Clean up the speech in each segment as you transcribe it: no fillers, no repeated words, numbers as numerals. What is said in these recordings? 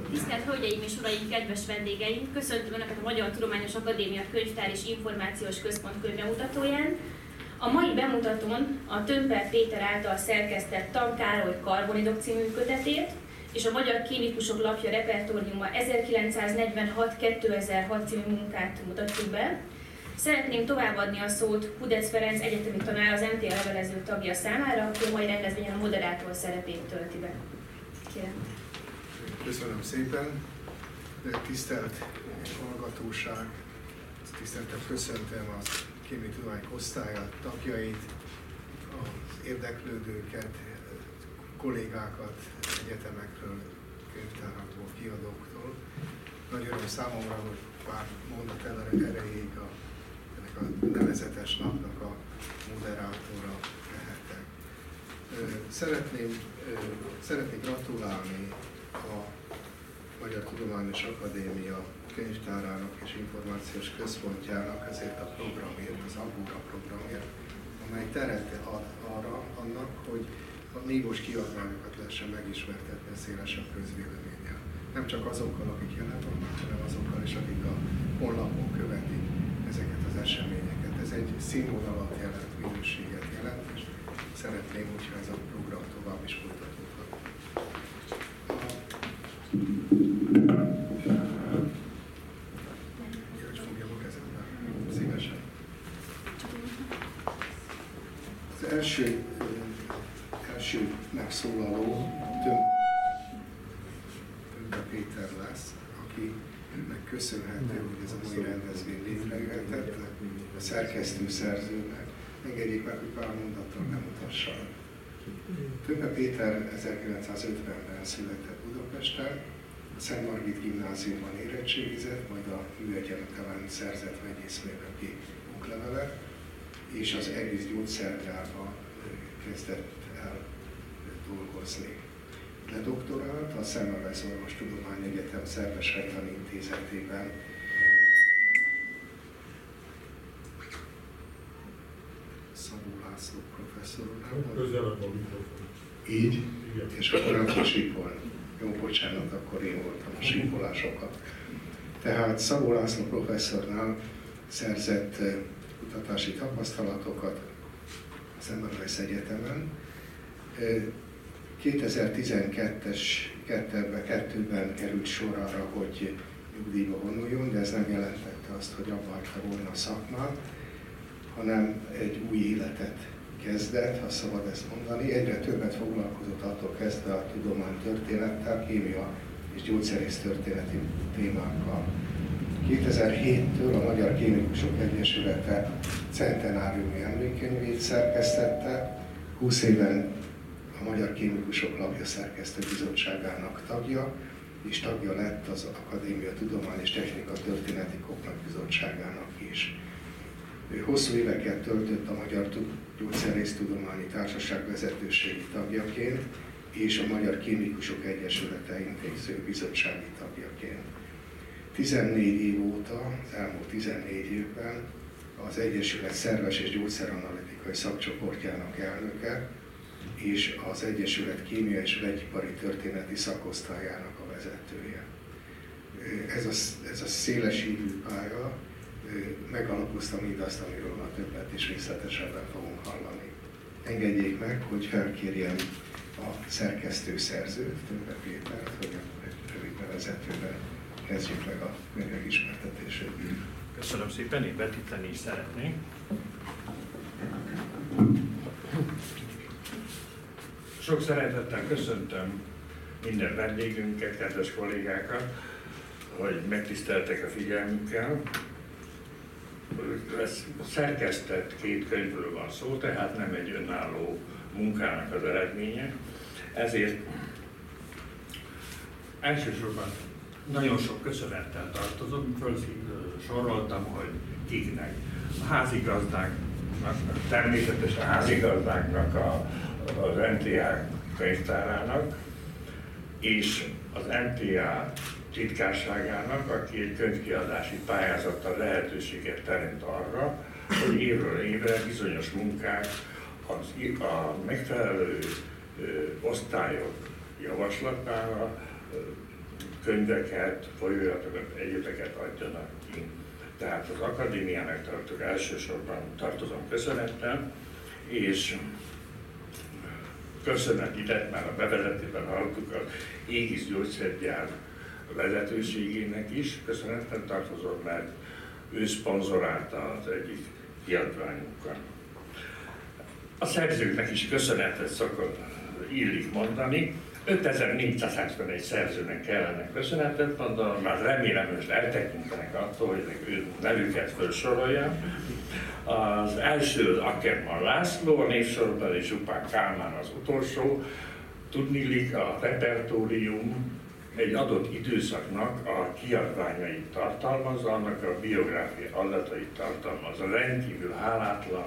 Tisztelt Hölgyeim és Uraim, kedves vendégeim! Köszöntöm Önöket a Magyar Tudományos Akadémia Könyvtár és Információs Központ könyvbemutatóján. A mai bemutatón a Tömper Péter által szerkesztett Tan Károly Karbonidok című kötetét és a Magyar Kémikusok Lapja repertóriuma 1946-2006 című munkát mutatjuk be. Szeretném továbbadni a szót Hudec Ferenc egyetemi tanár, az MTA levelező tagja számára, aki a mai rendezvényen a moderátor szerepét tölti be. Kérem. Köszönöm szépen, tisztelt hallgatóság, tiszteltem köszöntöm a Kémiai Tudományok osztályát, tagjait, az érdeklődőket, kollégákat egyetemekről, könyvtárakból, kiadóktól. Nagy öröm számomra, hogy pár mondat erejéig ennek a nevezetes napnak a moderátora lehetek. Szeretnék gratulálni a Magyar Tudományos Akadémia Könyvtárának és Információs Központjának ezért a programért, az Agóra programért, amely teret ad annak, hogy a nívós kiadványokat lehessen megismertetni a szélesebb közvéleménnyel. Nem csak azokkal, akik jelen vannak, hanem azokkal is, akik a honlapon követik ezeket az eseményeket. Ez egy színvonalat jelent, minőséget jelent, és szeretném, hogyha ez a program tovább is folytatódhat. Hogy fogjam a kezembe, szívesen. Az első megszólaló Tömper Péter lesz, akinek köszönhető, hogy ez a mai rendezvény létrejöhetett, a szerkesztő-szerzőnek. Engedjék meg, hogy pár mondattal bemutassam. Tömper Péter 1950-ben született Budapesten, a Szent Margit Gimnáziumban érettségizett, majd a Műegyetemen szerzett vegyészmérnöki oklevelet, és az egész gyógyszergyárban kezdett el dolgozni. Ledoktorált a Semmelweis Orvostudományegyetem Szerves Helytani Intézetében. Szabó László professzor úr. Így? Igen. És akkor nem fog sípolni. Jó, bocsánat, akkor én voltam a sípolásokat. Tehát Szabó László professzornál szerzett kutatási tapasztalatokat a Semmelweis Egyetemen. 2012-ben került sor arra, hogy nyugdíjba vonuljon, de ez nem jelentette azt, hogy abba hagyta volna a szakmát, hanem egy új életet kezdett, ha szabad ezt mondani. Egyre többet foglalkozott attól kezdve a tudománytörténettel, kémia és gyógyszerész történeti témákkal. 2007-től a Magyar Kémikusok Egyesülete centenáriumi emlékkönyvét szerkesztette, 20 éven a Magyar Kémikusok Lapja szerkesztő bizottságának tagja, és tagja lett az Akadémia Tudomány és Technika Történeti Kopnak bizottságának is. Ő hosszú éveket töltött a Magyar Gyógyszerésztudományi Társaság vezetőségi tagjaként és a Magyar Kémikusok Egyesülete intéző bizottsági tagjaként. 14 év óta, az elmúlt 14 évben az Egyesület szerves és gyógyszeranalitikai szakcsoportjának elnöke, és az Egyesület kémia és vegyipari történeti szakosztályának a vezetője. Ez a széles hívű pálya megalapozta mindazt, amiről ma többet és részletesebben fogunk hallani. Engedjék meg, hogy felkérjem a szerkesztő-szerzőt, Tömper Pétert, hogy egy rövid bevezetőben kezdjük meg a könyvek ismertetését. Köszönöm szépen, én vetíteni is szeretnék. Sok szeretettel köszöntöm minden vendégünket, kedves kollégákat, hogy megtiszteltek a figyelmükkel. Szerkesztett 2 könyvről van szó, tehát nem egy önálló munkának az eredménye. Ezért elsősorban nagyon sok köszönettel tartozom, soroltam, hogy kiknek. A házigazdáknak, természetesen a házigazdáknak, az MTA könyvtárának, és az MTA titkárságának, aki egy könyvkiadási pályázattal lehetőséget teremt arra, hogy évről évre bizonyos munkák a megfelelő osztályok javaslatára könyveket, folyóiratokat, egyebeket adjanak ki. Tehát az akadémiának elsősorban tartozom köszönettel, és köszönet ide, már a bevezetőben hallottuk, az Aegis gyógyszergyár vezetőségének is köszönettel tartozom, mert ő szponzorálta az egyik kiadványunkat. A szerzőknek is köszönetet szokott illik mondani. 5471 szerzőnek kellene köszönetet mondanom, már remélem, hogy eltekintenek attól, hogy ő nevüket felsoroljam. Az első Ackermann László, a névsorban és Zsupán Kálmán az utolsó. Tudniillik, a repertórium egy adott időszaknak a kiadványait tartalmazza, annak a biográfiai adatait tartalmazza. Rendkívül hálátlan,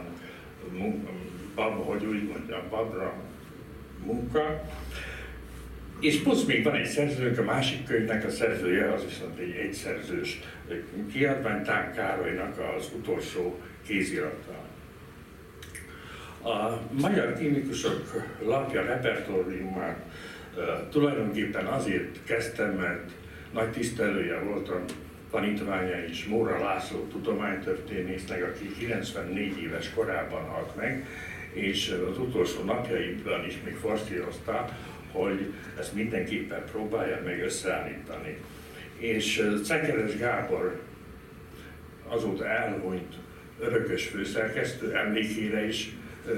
hogy úgy mondjam, babra munka. És plusz még van egy szerzőnk, a másik könyvnek a szerzője, az viszont egy egyszerzős kiadvány, Tánk Károlynak az utolsó kézirata. A Magyar Kémikusok lapja repertóriumát tulajdonképpen azért kezdtem, mert nagy tisztelője voltam tanítványai is Móra László tudománytörténésznek, aki 94 éves korában halt meg, és az utolsó napjaiban is még forszírozta, hogy ezt mindenképpen próbálja meg összeállítani. És Cekeres Gábor azóta elhunyt örökös főszerkesztő emlékére is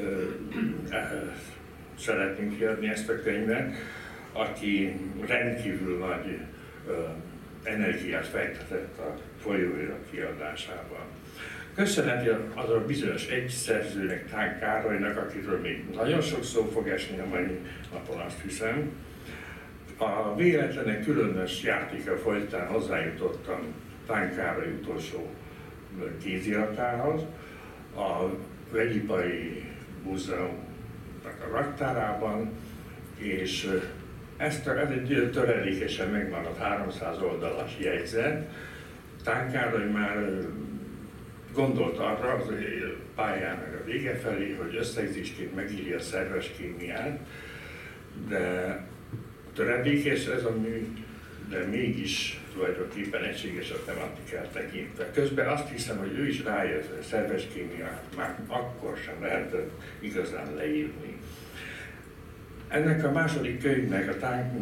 szeretnénk kiadni ezt a könyvet, aki rendkívül nagy energiát fektetett a folyóirat kiadásában. Köszönet az a bizonyos egy szerzőnek, Tánk Károlynak, akiről még nagyon sok szó fog esni a mai napon, azt hiszem. A véletlenek különös játéka folytán hozzájutottam Tánk Károly utolsó kéziratához, a Vegyipari Múzeumnak a raktárában, és ez egy töredékesen megmaradt 300 oldalas jegyzet. Tánk Károly már gondolt arra az pályának a vége felé, hogy összegzésként megírja a szerves kémiát, de töredékes ez a mű, de mégis tulajdonképpen egységes a tematikát tekintve. Közben azt hiszem, hogy ő is rájött, hogy a szerves kémiát már akkor sem lehetett igazán leírni. Ennek a második könyvnek, a Tánk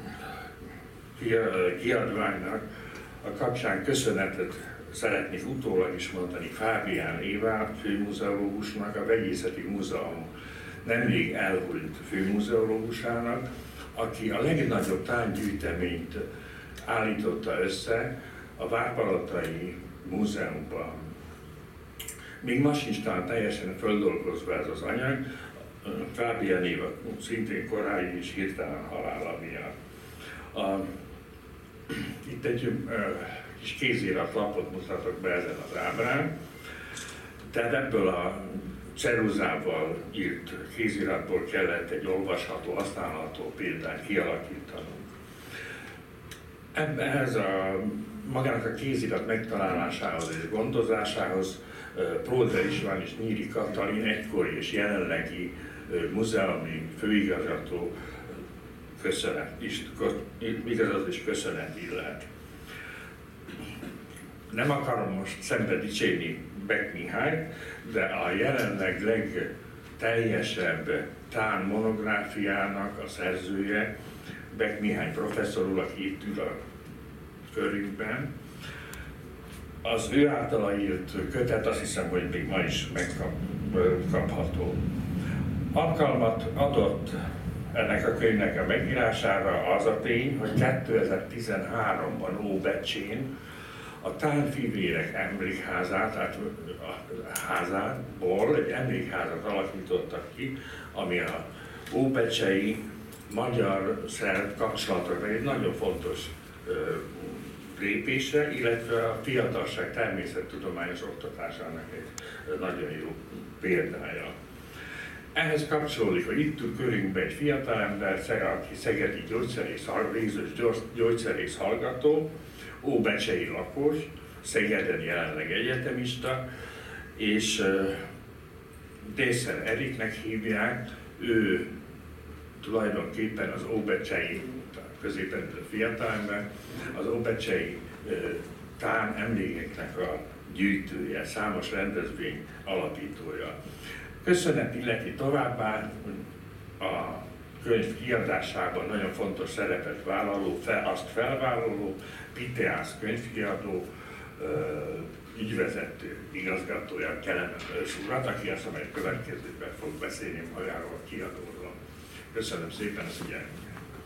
kiadványnak a kapcsán köszönetet szeretnék utólag is mondani Fábián Évá főmuzeológusnak, a Vegyészeti Múzeum nemrég elhunyt főmuzeológusának, aki a legnagyobb tánygyűjteményt állította össze a Várpalotai Múzeumban. Még ma sincs talán teljesen földolgozva ez az anyag, Fábián Éva szintén korai és hirtelen halála miatt. Itt egy kis kéziratlapot mutatok be ezen az ábrán, tehát ebből a ceruzával írt kéziratból kellett egy olvasható, használható példányt kialakítanunk. Ehhez magának a kézirat megtalálásához és gondozásához Próder István és Nyíri Katalin egykori és jelenlegi múzeumi főigazgató igazat és köszönet illet. Nem akarom most szembe dicsérni Beck Mihályt, de a jelenleg legteljesebb tán monográfiának a szerzője Beck Mihály professzor úr, aki itt ül a körünkben. Az ő általa írt kötet azt hiszem, hogy még ma is megkapható. Alkalmat adott ennek a könyvnek a megírására az a tény, hogy 2013-ban Óbecsén a tánfivérek emlékházát, tehát a házából egy emlékházat alakítottak ki, ami a óbecsei magyar-szerb kapcsolatokra egy nagyon fontos lépése, illetve a fiatalság természettudományos oktatásának egy nagyon jó példája. Ehhez kapcsolódik, hogy itt ül körünkben egy fiatalember, aki szegedi gyógyszerész hallgató, óbecsei lakos, Szegeden jelenleg egyetemista, és Dészer Eriknek hívják, ő tulajdonképpen az óbecsei középendő fiatalember, az óbecsei tán emlékeknek a gyűjtője, számos rendezvény alapítója. Köszönet illeti továbbá a könyv kiadásában nagyon fontos szerepet vállaló, azt felvállaló Piteász könyvkiadó ügyvezető igazgatója, Kelemen Ős urat, aki azt a következőben fog beszélni magáról a kiadóról. Köszönöm szépen a figyelmet!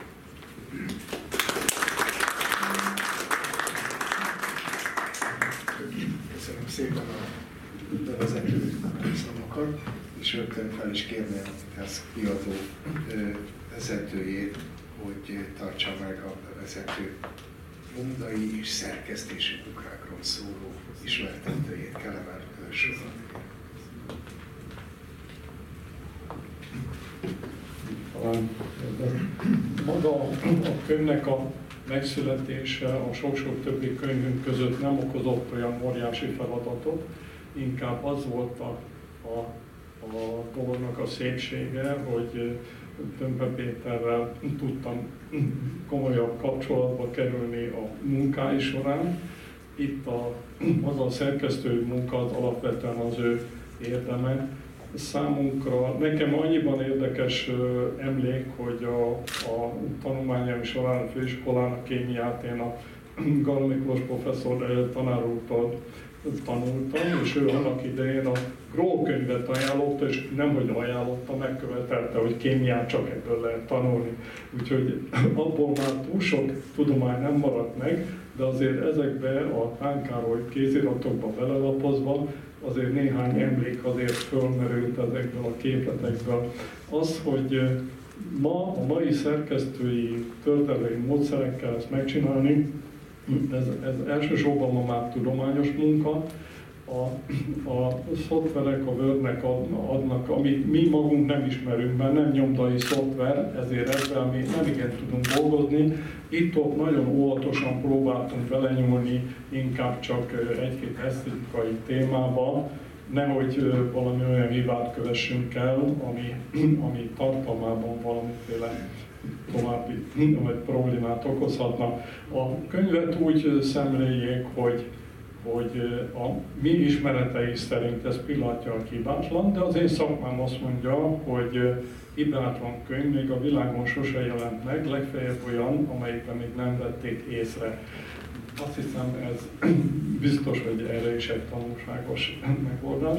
Köszönöm szépen a bevezető szavakat, és rögtön fel is kérném ezt kiadó vezetőjét, hogy tartsa meg a bevezető mondai és szerkesztési munkákról szóló ismertetőjét, Kelemen Ős urat. Maga a könyvnek a megszületése a sok-sok többi könyvünk között nem okozott olyan óriási feladatot, inkább az volt a dolognak a szépsége, hogy Tömpe Péterrel tudtam komolyabb kapcsolatba kerülni a munkái során. Itt az a szerkesztői munka az alapvetően az ő érdeme. Számunkra, nekem annyiban érdekes emlék, hogy a tanulmányaim során a főiskolán a kémiát én a Gall Miklós professzor tanár úrtól tanultam, és ő annak idején a Gról könyvet ajánlotta, és nemhogy ajánlotta, megkövetelte, hogy kémiát csak ebből lehet tanulni. Úgyhogy abból már túl sok tudomány nem maradt meg, de azért ezekbe a Tán Károly kéziratokba belelapozva azért néhány emlék azért fölmerült ezekből a képletekből. Az, hogy ma a mai szerkesztői, történelmi módszerekkel ezt megcsinálni, ez elsősorban ma már tudományos munka. A szoftverek, a Wordnek adnak, amit mi magunk nem ismerünk, mert nem nyomdai szoftver, ezért ezzel mi nem igen tudunk dolgozni. Itt-ott nagyon óvatosan próbáltunk belenyúlni, inkább csak egy-két esztétikai témába, nehogy valami olyan hibát kövessünk el, ami tartalmában valamiféle további vagy problémát okozhatna. A könyvet úgy szemléljék, hogy a mi ismeretei szerint ez pillanatnyilag hibátlan, de az én szakmám azt mondja, hogy hibátlan könyv még a világon sose jelent meg, legfeljebb olyan, amelyikben még nem vették észre. Azt hiszem, ez biztos, hogy erre is egy tanulságos megoldás.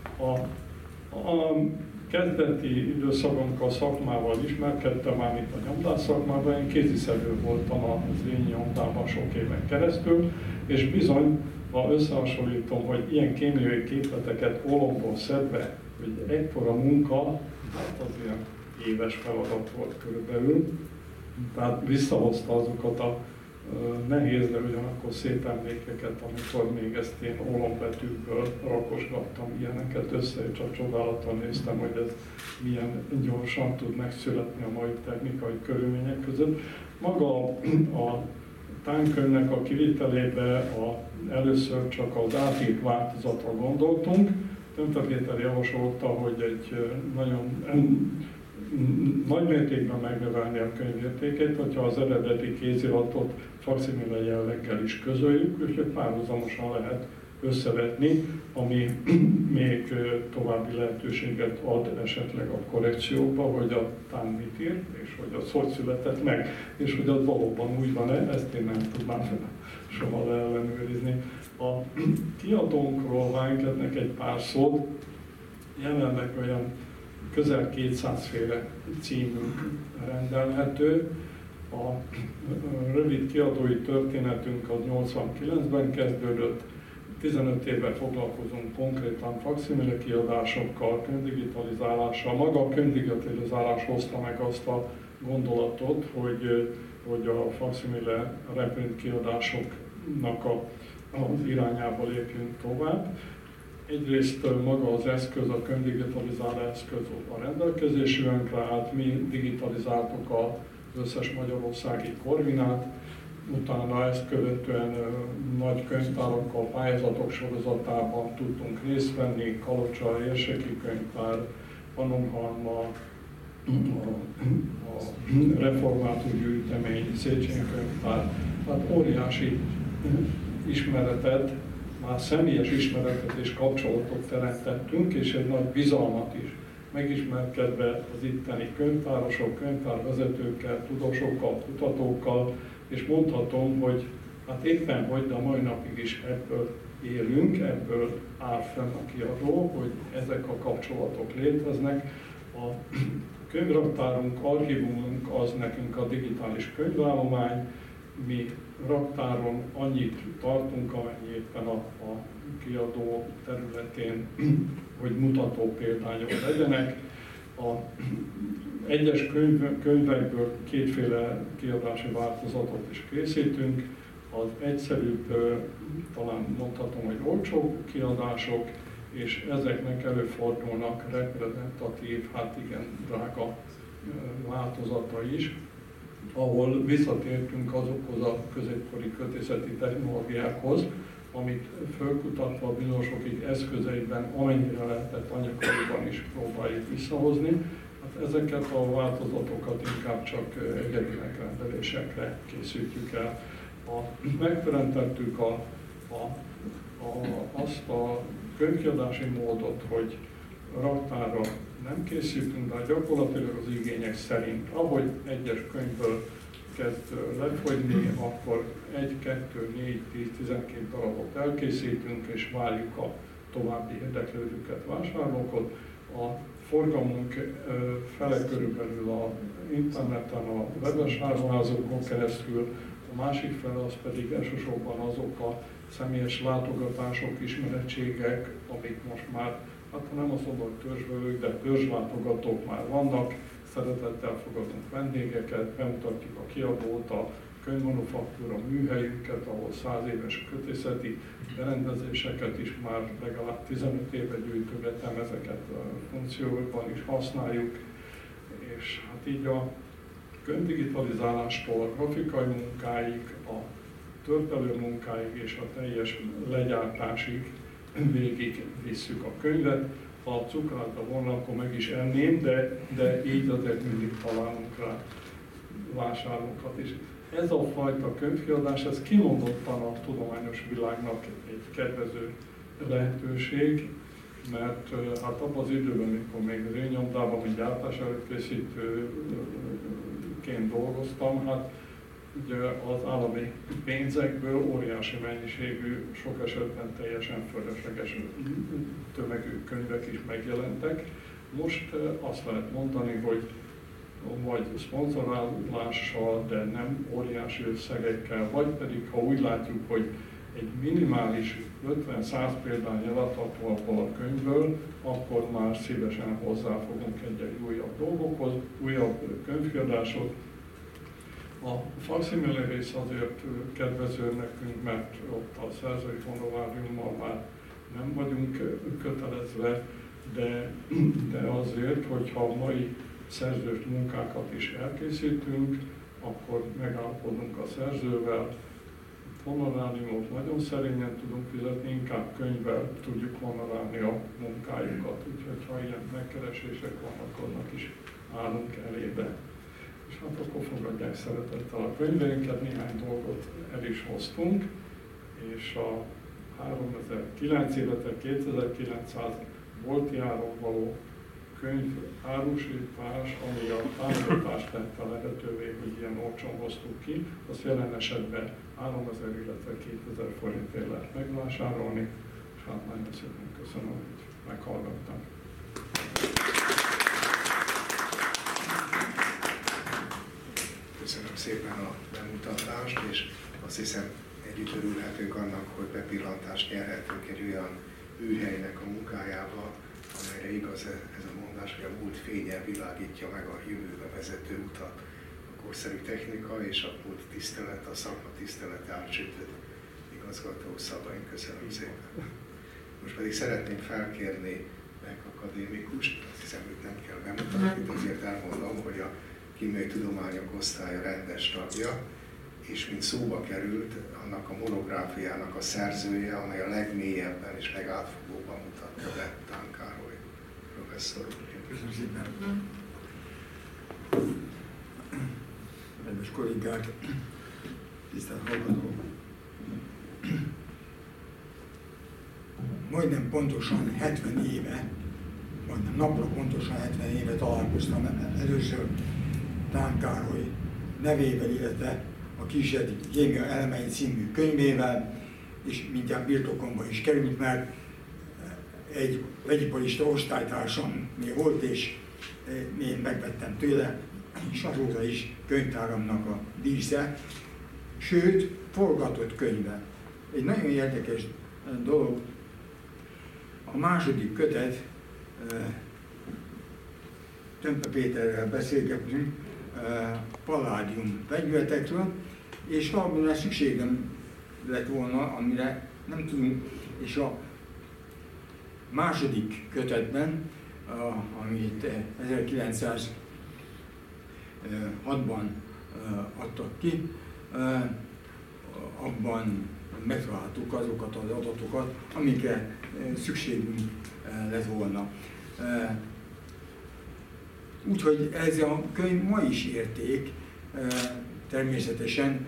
A kezdeti időszakonkkal szakmával ismerkedtem, már itt a nyomdás szakmában, én kéziszedő voltam az én nyomdában sok éven keresztül, és bizony, ha összehasonlítom, hogy ilyen kémiai képleteket ólomból szedve, hogy ekkora munka, hát az ilyen éves feladat volt körülbelül. Tehát visszahozta azokat a nehéz, de ugyanakkor szép emlékeket, amikor még ezt én ólombetűkből rakosgattam ilyeneket össze, és csak csodálattal néztem, hogy ez milyen gyorsan tud megszületni a mai technikai körülmények között. Maga a tánkönyvnek a kivitelébe először csak az átírt változatra gondoltunk. Tömpe Péter javasolta, hogy egy nagyon nagy mértékben megnövelni a könyv értékét, hogyha az eredeti kéziratot faksimile jelleggel is közöljük, és párhuzamosan lehet összevetni, ami még további lehetőséget ad esetleg a korrekcióba, hogy a tán mit írt, és hogy az hogy született meg, és hogy az valóban úgy van-e, ezt én nem tudnám soha leellenőrizni. A kiadónkról vághetnek egy pár szót, jelenleg olyan közel 200 féle címünk rendelhető. A rövid kiadói történetünk az 89-ben kezdődött, 15 évvel foglalkozunk konkrétan faksimile kiadásokkal, könyvdigitalizálással. Maga a könyvdigitalizálás hozta meg azt a gondolatot, hogy a faksimile reprint kiadásoknak az irányába lépjünk tovább. Egyrészt maga az eszköz, a könyvdigitalizáló eszköz a rendelkezésünkre állt, mi digitalizáltuk az összes magyarországi korvinát, utána ezt követően nagy könyvtárakkal, pályázatok sorozatában tudtunk részt venni, Kalocsa érseki könyvtár, Pannonhalma, a református gyűjtemény, Széchenyi könyvtár, tehát óriási ismeretet, már személyes ismeretet és kapcsolatot teremtettünk, és egy nagy bizalmat is, megismerkedve az itteni könyvtárosok, könyvtárvezetőkkel, tudósokkal, kutatókkal, és mondhatom, hogy hát éppen hogy, de a mai napig is ebből élünk, ebből áll fenn a kiadó, hogy ezek a kapcsolatok léteznek. A könyvraktárunk, archívumunk az nekünk a digitális könyvállomány, mi raktáron annyit tartunk, amennyi éppen a kiadó területén, hogy mutató példányok legyenek. A egyes könyvekből kétféle kiadási változatot is készítünk. Az egyszerűbb, talán mondhatom, hogy olcsó kiadások, és ezeknek előfordulnak reprezentatív, hát igen, drága változata is, ahol visszatértünk azokhoz a középkori költészeti technológiákhoz, amit fölkutatva bizonyosokig eszközeiben, amennyire lehetett anyagaiban is próbáljuk visszahozni. Hát ezeket a változatokat inkább csak egyedi megrendelésekre készítjük el. Megteremtettük azt a könyvkiadási módot, hogy raktárra nem készítünk, de gyakorlatilag az igények szerint, ahogy egyes könyvből kezd lefogyni, akkor 1, 2, 4, 10, 12 darabot elkészítünk, és várjuk a további érdeklődőket, vásárlókat. A forgalmunk fele körülbelül az interneten, a webes áruházokon keresztül, a másik fele az pedig elsősorban azok a személyes látogatások, ismerettségek, amik most már, hát nem az oda törzsvevők, de törzslátogatók már vannak, szeretettel fogadunk vendégeket, bemutatjuk a kiadót, a könyvmanufaktúra műhelyünket, ahol 100 éves kötészeti berendezéseket is már legalább 15 éve gyűjtögetem, ezeket a funkciókban is használjuk, és hát így a könyvdigitalizálástól a grafikai munkáig, a törpelő munkáig és a teljes legyártásig végig visszük a könyvet. Ha cukrált volna, akkor meg is enném, de így azért mindig találunk rá vásárlókat is. Ez a fajta könyvkiadás, ez kimondottan a tudományos világnak egy kedvező lehetőség, mert hát abban az időben, amikor még az én nyomdában, mint gyártás előkészítőként dolgoztam, hát ugye az állami pénzekből óriási mennyiségű, sok esetben teljesen fölösleges tömegű könyvek is megjelentek. Most azt lehet mondani, hogy vagy szponzorálással, de nem óriási összegekkel, vagy pedig ha úgy látjuk, hogy egy minimális 50-100 példány eladható abból a könyvből, akkor már szívesen hozzáfogunk egy újabb dolgokhoz, újabb könyvkiadásot. A faksimile rész azért kedvező nekünk, mert ott a szerzői honoráriummal már nem vagyunk kötelezve, de azért, hogyha a mai szerzős munkákat is elkészítünk, akkor megállapodunk a szerzővel, honoráriumot nagyon szerényen tudunk fizetni, inkább könyvvel tudjuk honorálni a munkájukat, úgyhogy ha ilyen megkeresések vannak, annak is állunk elébe. És hát akkor fogadják szeretettel a könyveinket, néhány dolgot el is hoztunk, és a 3009, illetve 2900 bolti áron való könyv árusítás, ami a támogatást tette lehetővé, hogy ilyen olcsón hoztuk ki, azt jelen esetben 3000, illetve 2000 forintért lehet megvásárolni, és hát nagyon szépen köszönöm, hogy meghallgattak. Köszönöm szépen a bemutatást, és azt hiszem együtt örülhetünk annak, hogy bepillantást nyerhetünk egy olyan műhelynek a munkájába, amelyre igaz ez a mondás, hogy a múlt fénye világítja meg a jövőbe vezető utat. A korszerű technika és a múlt tisztelet, a szakma tisztelet átsütött igazgató szavaink. Köszönöm szépen. Most pedig szeretném felkérni meg akadémikust, azt hiszem, hogy nem kell bemutatni, de azért elmondom, hogy a Kémiai Tudományok Osztálya rendes tagja, és mint szóba került, annak a monográfiának a szerzője, amely a legmélyebben és legátfogóbban mutatta be Tán Károly professzor úr. Köszönöm szépen. kedves kollégák, tisztelt hallgatók! Majdnem pontosan 70 éve, majdnem napra pontosan 70 éve találkoztam először Tán Károly nevével, illetve a Kísérleti Kémia elemei című könyvével, és mindjárt birtokomba is került, mert egy vegyiparista osztálytársam még volt, és én megvettem tőle, és azóta is könyvtáramnak a dísze, sőt, forgatott könyve. Egy nagyon érdekes dolog, a második kötet, Tömpe Péterrel beszélgetünk palládium vegyületekről, és valamire szükségem lett volna, amire nem tudunk, és a második kötetben, amit 1906-ban adtak ki, abban megtaláltuk azokat az adatokat, amikre szükségünk lett volna. Úgyhogy ez a könyv ma is érték, természetesen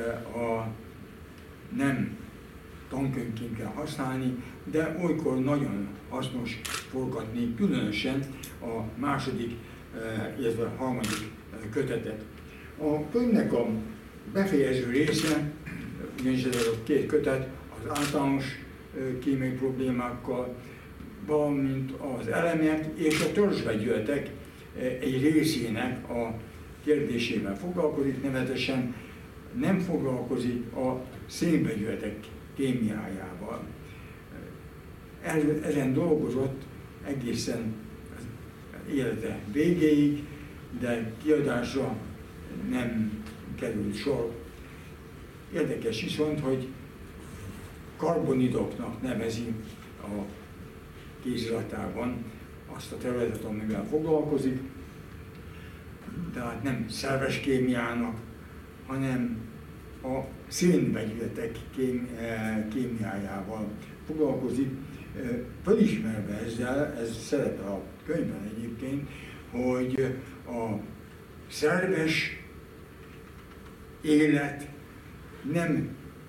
nem tankönyvként kell használni, de olykor nagyon hasznos forgatni, különösen a második, illetve a harmadik kötetet. A könyvnek a befejező része, ugyanis ez a két kötet az általános kémiai problémákkal, valamint az elemek és a törzsvegyületek egy részének a kérdésével foglalkozik, nevetesen nem foglalkozik a szénvegyületek kémiájával. Ezen dolgozott egészen az élete végéig, de kiadásra nem került sor. Érdekes viszont, hogy karbonidoknak nevezi a kéziratában azt a területet, amivel foglalkozik, tehát nem szerves kémiának, hanem a szénvegyületek kémiájával foglalkozik, felismerve ezzel, ez szerepel a könyvben egyébként, hogy a szerves élet nem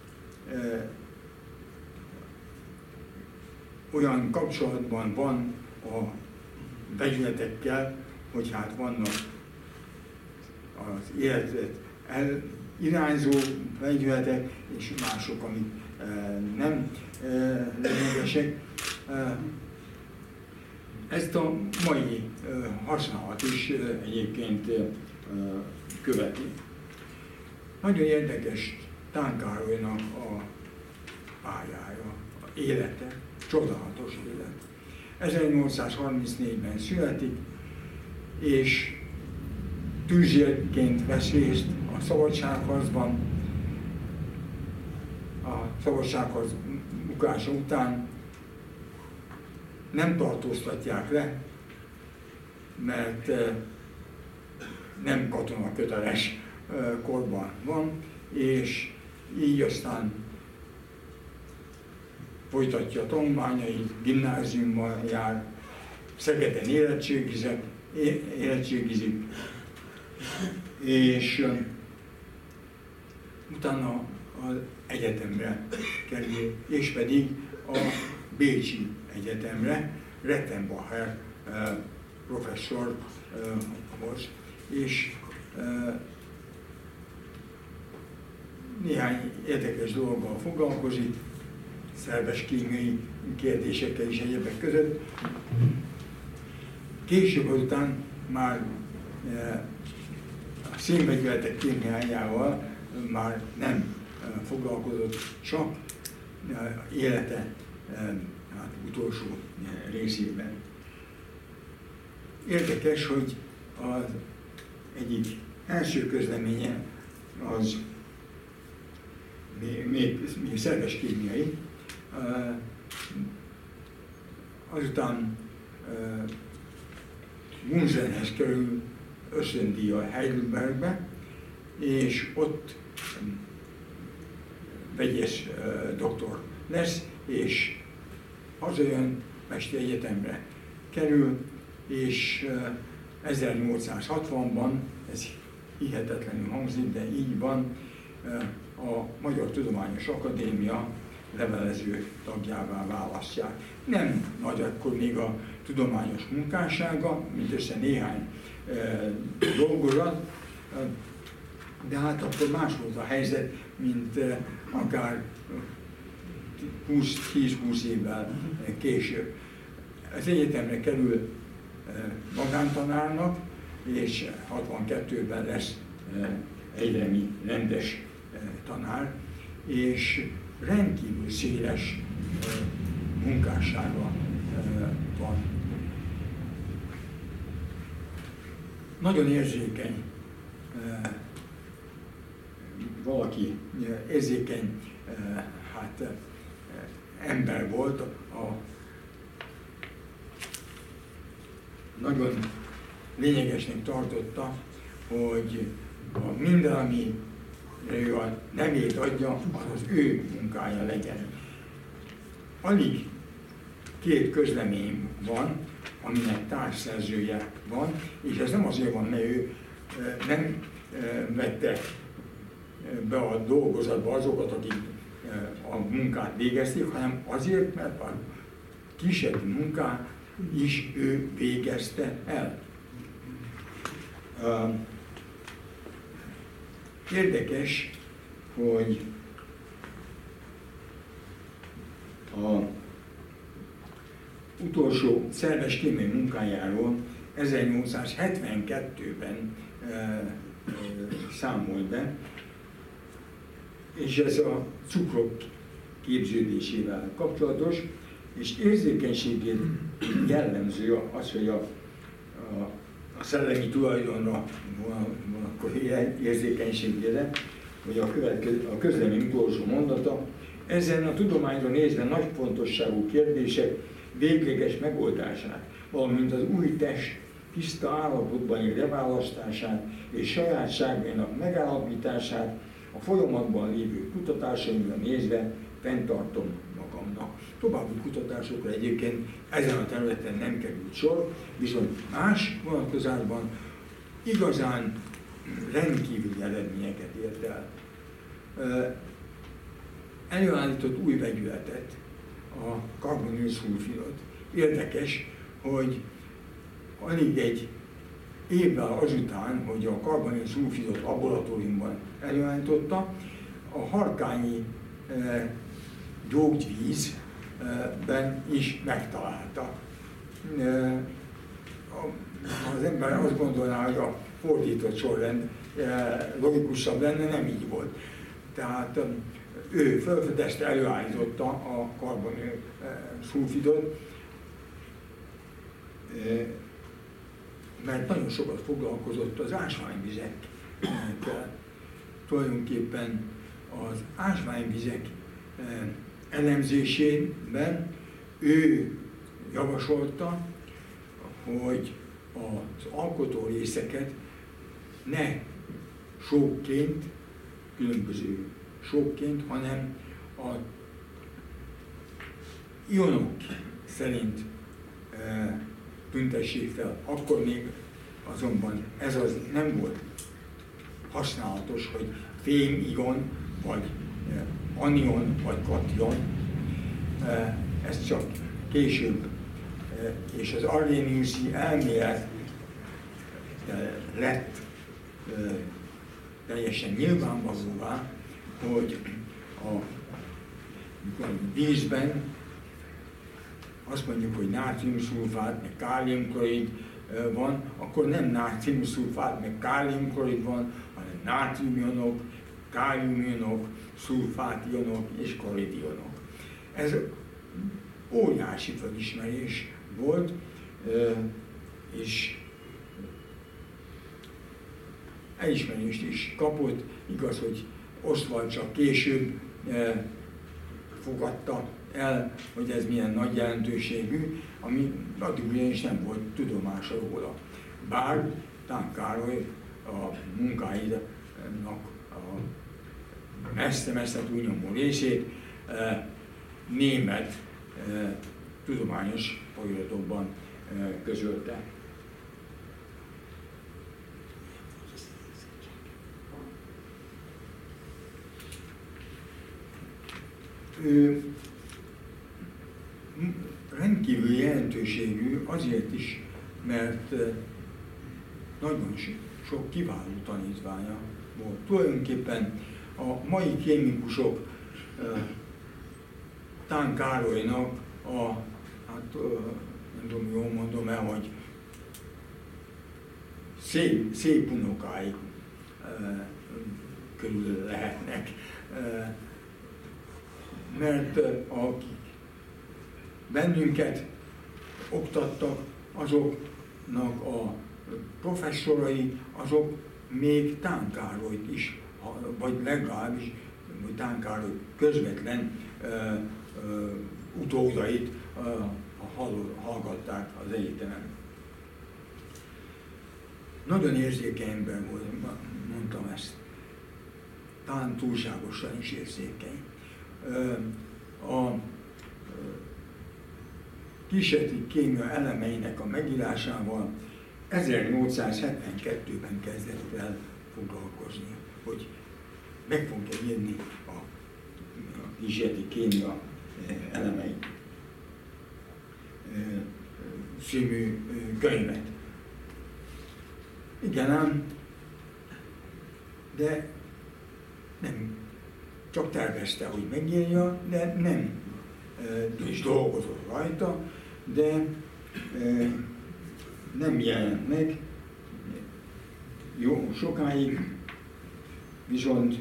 olyan kapcsolatban van a vegyületekkel, hogy hát vannak az életet irányzó vegyületek, és mások, amik nem lényegesek. Ezt a mai használat is egyébként követi. Nagyon érdekes Tán Károlynak a pályája, a élete, csodálatos élet. 1834-ben születik, és tüzérként vesz részt a szabadságharcban. A szabadságharc bukása után nem tartóztatják le, mert nem katonaköteles korban van, és így aztán folytatja a tanulmányait, gimnáziumban jár, Szegeden érettségizik, és utána az egyetemre kerül, és pedig a Bécsi Egyetemre, Rettenbacher professzor volt, és néhány érdekes dologgal foglalkozik, szerves kémiai kérdésekkel is egyebek között. Később azután már a szénvegyületek kémiájával már nem foglalkozott, csak élete utolsó részében. Érdekes, hogy az egyik első közleménye az még szerves kémiai, azután Bunsenhez kerül ösztöndíjjal Heidelbergbe, és ott vegyes doktor lesz, és hazajön, Pesti Egyetemre kerül, és 1860-ban, ez hihetetlenül hangzik, de így van, a Magyar Tudományos Akadémia levelező tagjává választják. Nem nagy akkor még a tudományos munkássága, mindössze néhány dolgozat, de hát akkor más volt a helyzet, mint akár 10-20 évvel később. Az egyetemre kerül magántanárnak, és 62-ben lesz egyetemi rendes tanár, és rendkívül széles munkássága van. Nagyon érzékeny, valaki érzékeny ember volt, nagyon lényegesnek tartotta, hogy minden, ami ő a nevét adja, az az ő munkája legyen. Alig 2 közlemény van, aminek társszerzője van, és ez nem azért van, mert ő nem vette be a dolgozatba azokat, akik a munkát végezték, hanem azért, mert a kísérleti munkát is ő végezte el. Érdekes, hogy az utolsó szerves kémiai munkájáról 1872-ben számol be, és ez a cukrok képződésével kapcsolatos, és érzékenységét jellemző az, hogy a szellemi tulajdonra vonatkozó érzékenységére, hogy a közlemény utolsó mondata, ezen a tudományra nézve nagy fontosságú kérdések végleges megoldását, valamint az új test tiszta állapotban leválasztását és sajátságainak megállapítását a folyamatban lévő kutatásaimra nézve fenntartom magamnak. További kutatásokra egyébként ezen a területen nem került sor, viszont más vonatkozásban igazán rendkívüli eredményeket ért el. Előállított új vegyületet, a karbonilszulfidot. Érdekes, hogy alig egy évvel azután, hogy a karbonilszulfidot laboratóriumban előállította, a harkányi gyógyvízben is megtalálta. Az ember azt gondolná, hogy a fordított sorrend logikusabb lenne, nem így volt. Tehát ő felfedezte, előállította a karbonilszulfidot, mert nagyon sokat foglalkozott az ásványvizekkel. Tulajdonképpen az ásványvizek elemzésében ő javasolta, hogy az alkotó részeket ne sókként, különböző sókként, hanem a ionok szerint tüntessék fel. Akkor még azonban ez az nem volt használatos, hogy fém-ion, vagy anion, vagy kation. Ez csak később, és az arrheniuszi elmélet lett teljesen nyilvánvalóvá, hogy a vízben azt mondjuk, hogy nátriumszulfát, meg káliumklorid van, akkor nem nátriumszulfát, meg káliumklorid van, hanem nátriumionok, káliumionok, szulfátionok és kloridionok. Ez óriási felismerés volt, és elismerést is kapott, igaz, hogy Ostwald csak később fogadta el, hogy ez milyen nagy jelentőségű, ami addig ugyanis nem volt tudomása róla. Bár Tán Károly a munkáinak a messze-messze túlnyomó részét német tudományos folyóiratokban közölte. ő rendkívül jelentőségű azért is, mert nagyon sok kiváló tanítványa volt. Tulajdonképpen a mai kémikusok Tán Károlynak hát nem tudom, jól mondom el, hogy szép unokái körül lehetnek. Mert akik bennünket oktattak, azoknak a professzorai, azok még Tán Károlyt is, vagy legalábbis Tán Károly közvetlen utódait hallgatták az egyetemen. Nagyon érzékeny ember volt, mondtam ezt. Talán túlságosan is érzékeny. A kísérleti kémia elemeinek a megírásával 1872-ben kezdett el foglalkozni, hogy meg fogja írni a kísérleti kémia elemei című könyvet. Igen ám, de nem csak tervezte, hogy megírja, de nem is dolgozott rajta, de nem jelent meg jó sokáig, viszont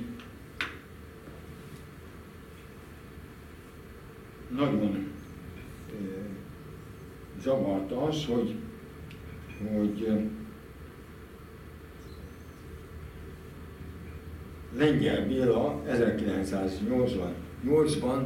nagyon zavarta az, hogy Lengyel Béla 1988-ban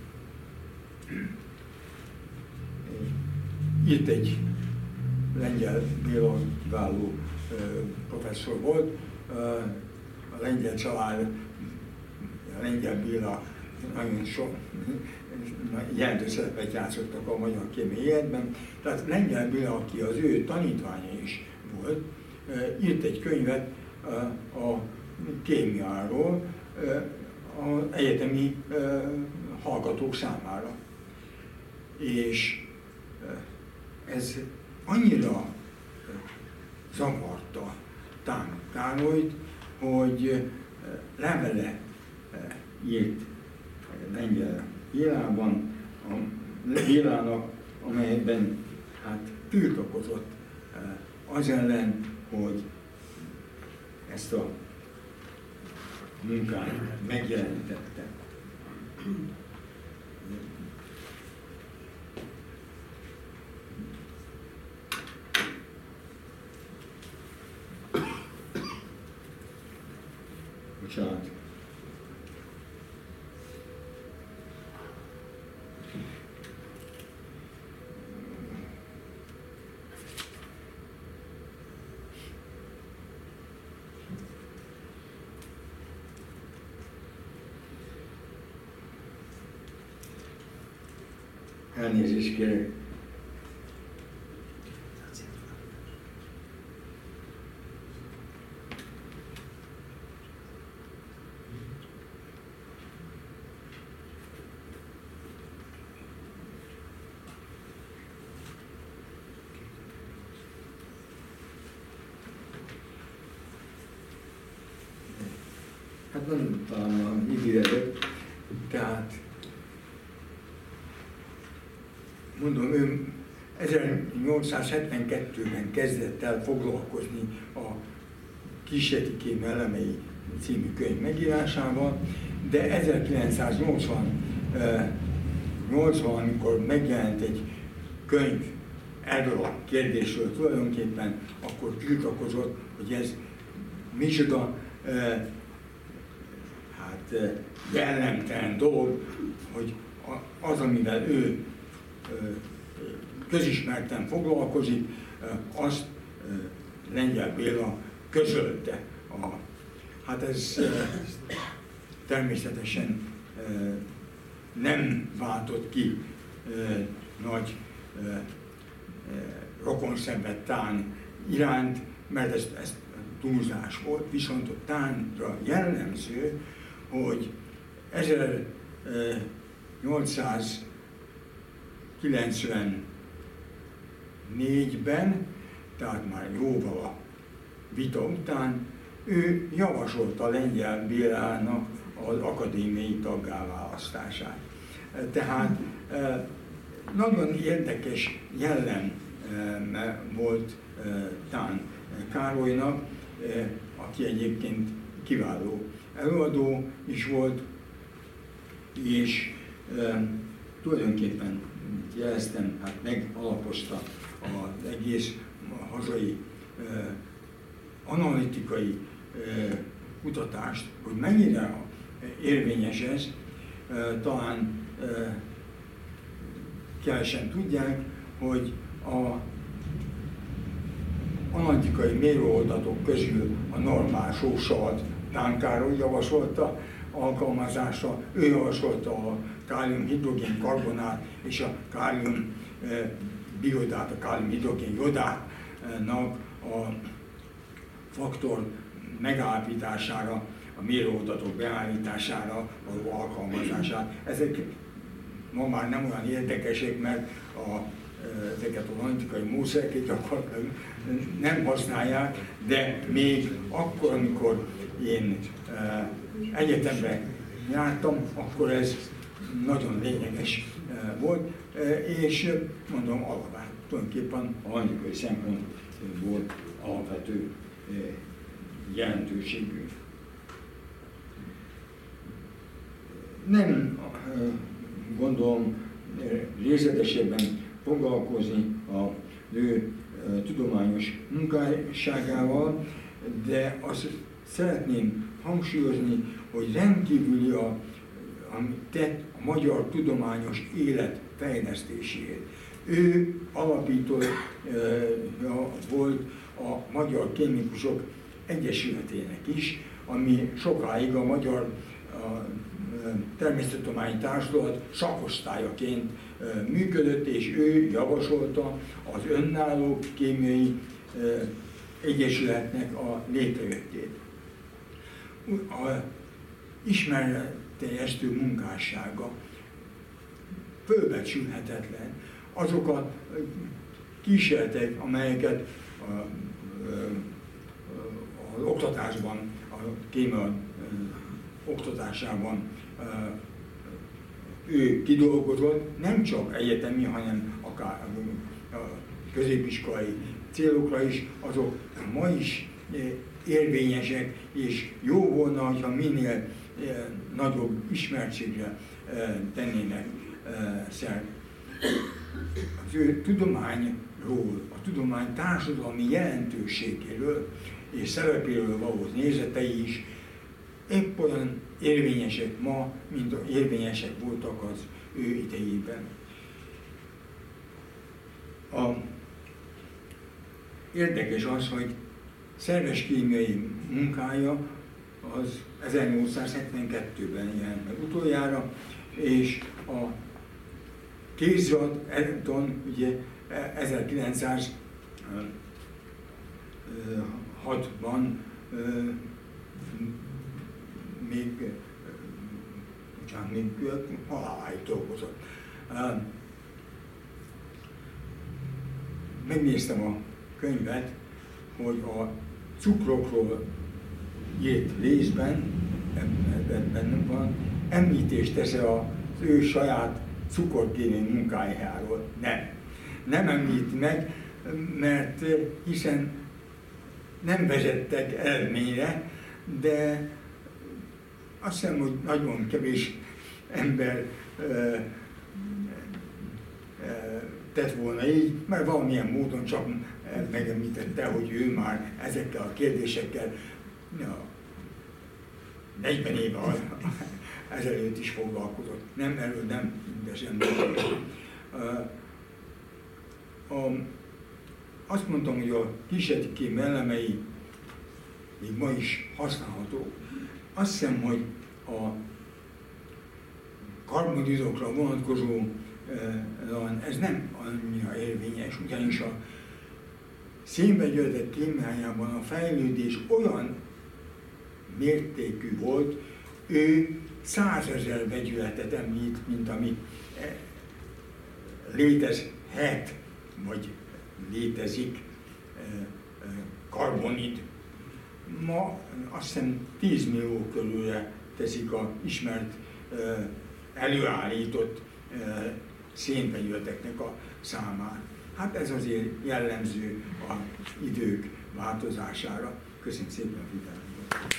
írt egy Lengyel Béla kiváló professzor volt, a lengyel család, a Lengyel Béla nagyon sok jelentős szerepet játszottak a magyar kémiai életben. Tehát Lengyel Béla, aki az ő tanítványa is volt, írt egy könyvet a kémiáról az egyetemi hallgatók számára. És ez annyira zavarta Tán Károlyt, hogy levele írt Lengyel Bélának, amelyben hát tiltakozott az ellen, hogy ezt a munkát megjelentette. Bocsánat. Elnézést kérek. Hát nem talán a idézet, tehát mondom, ő 1872-ben kezdett el foglalkozni a kísérleti kémia elemei című könyv megírásával, de 1980, amikor megjelent egy könyv erről a kérdésről tulajdonképpen, akkor tiltakozott, hogy ez micsoda jellemtelen dolog, hogy az, amivel ő közismerten foglalkozik, azt Lengyel Béla közölte. Hát ez természetesen nem váltott ki nagy rokonszenvet Tán iránt, mert ez túlzás volt, viszont a Tánra jellemző, hogy 1894-ben, tehát már jóval a vita után, ő javasolta Lengyel Bélának az akadémiai taggá választását. Tehát nagyon érdekes jellem volt Tán Károlynak, aki egyébként kiváló előadó is volt, és tulajdonképpen jeleztem, hát megalapozta az egész hazai analitikai kutatást, hogy mennyire érvényes ez, talán kevesen tudják, hogy a analitikai mérőoldatok közül a normál sósavat Tán Károly javasolta alkalmazásra, ő javasolta a kálium-hidrogén karbonát és a kálium biodát, a kálium-hidrogén jodátnak a faktor megállapítására, a mérőoldatok beállítására való alkalmazását. Ezek ma már nem olyan érdekesek, mert ezeket az analitikai módszereket gyakorlatilag nem használják, de még akkor, amikor én egyetemre jártam, akkor ez nagyon lényeges volt, és mondom, alapvetően tulajdonképpen a analitikai szempontból alapvető jelentőségű. Nem gondolom részletesebben foglalkozni a ő tudományos munkásságával, de azt szeretném hangsúlyozni, hogy rendkívüli amit tett a magyar tudományos élet fejlesztéséért. Ő alapítója volt a Magyar Kémikusok Egyesületének is, ami sokáig a Magyar Természettudományi Társulat szakosztályaként működött, és ő javasolta az önálló kémiai egyesületnek a létrejöttét. A ismeretterjesztő munkássága fölbecsülhetetlen. Azok a kísérletek, amelyeket az oktatásban, a kémia oktatásában ő kidolgozott, nem csak egyetemi, hanem akár a középiskolai célokra is, azok ma is érvényesek, és jó volna, hogyha minél nagyobb ismertségre tennének szert. Az ő tudományról, a tudomány társadalmi jelentőségéről és szerepéről való nézetei is épp olyan érvényesek ma, mint érvényesek voltak az ő idejében. Érdekes az, hogy szerves kémiai munkája az 1872-ben jelent meg utoljára, és a kézirat Eddington ugye 1906-ban még haláláig dolgozott. Megnéztem a könyvet, hogy a cukrokról írt részben, ebben van, említést tesz az ő saját cukorkémiai munkájáról. Nem említi meg, mert hiszen nem vezettek eredményre, de azt hiszem, hogy nagyon kevés ember tett volna így, mert valamilyen módon csak megemlítette, hogy ő már ezekkel a kérdésekkel 40 éve ezelőtt is foglalkozott. Nem, erről nem mindesen azt mondtam, hogy a kísérleti kém elemei még ma is használhatók. Azt hiszem, hogy a karbonhidrogénra vonatkozó ez nem annyira érvényes, ugyanis a szénvegyületek kémiájában a fejlődés olyan mértékű volt, ő 100 000 vegyületet említ, mint ami létezhet, vagy létezik, karbonid. Ma azt hiszem 10 millió körülre teszik a ismert, előállított szénvegyületeknek a számát. Hát ez azért jellemző az idők változására. Köszönöm szépen a figyelmet!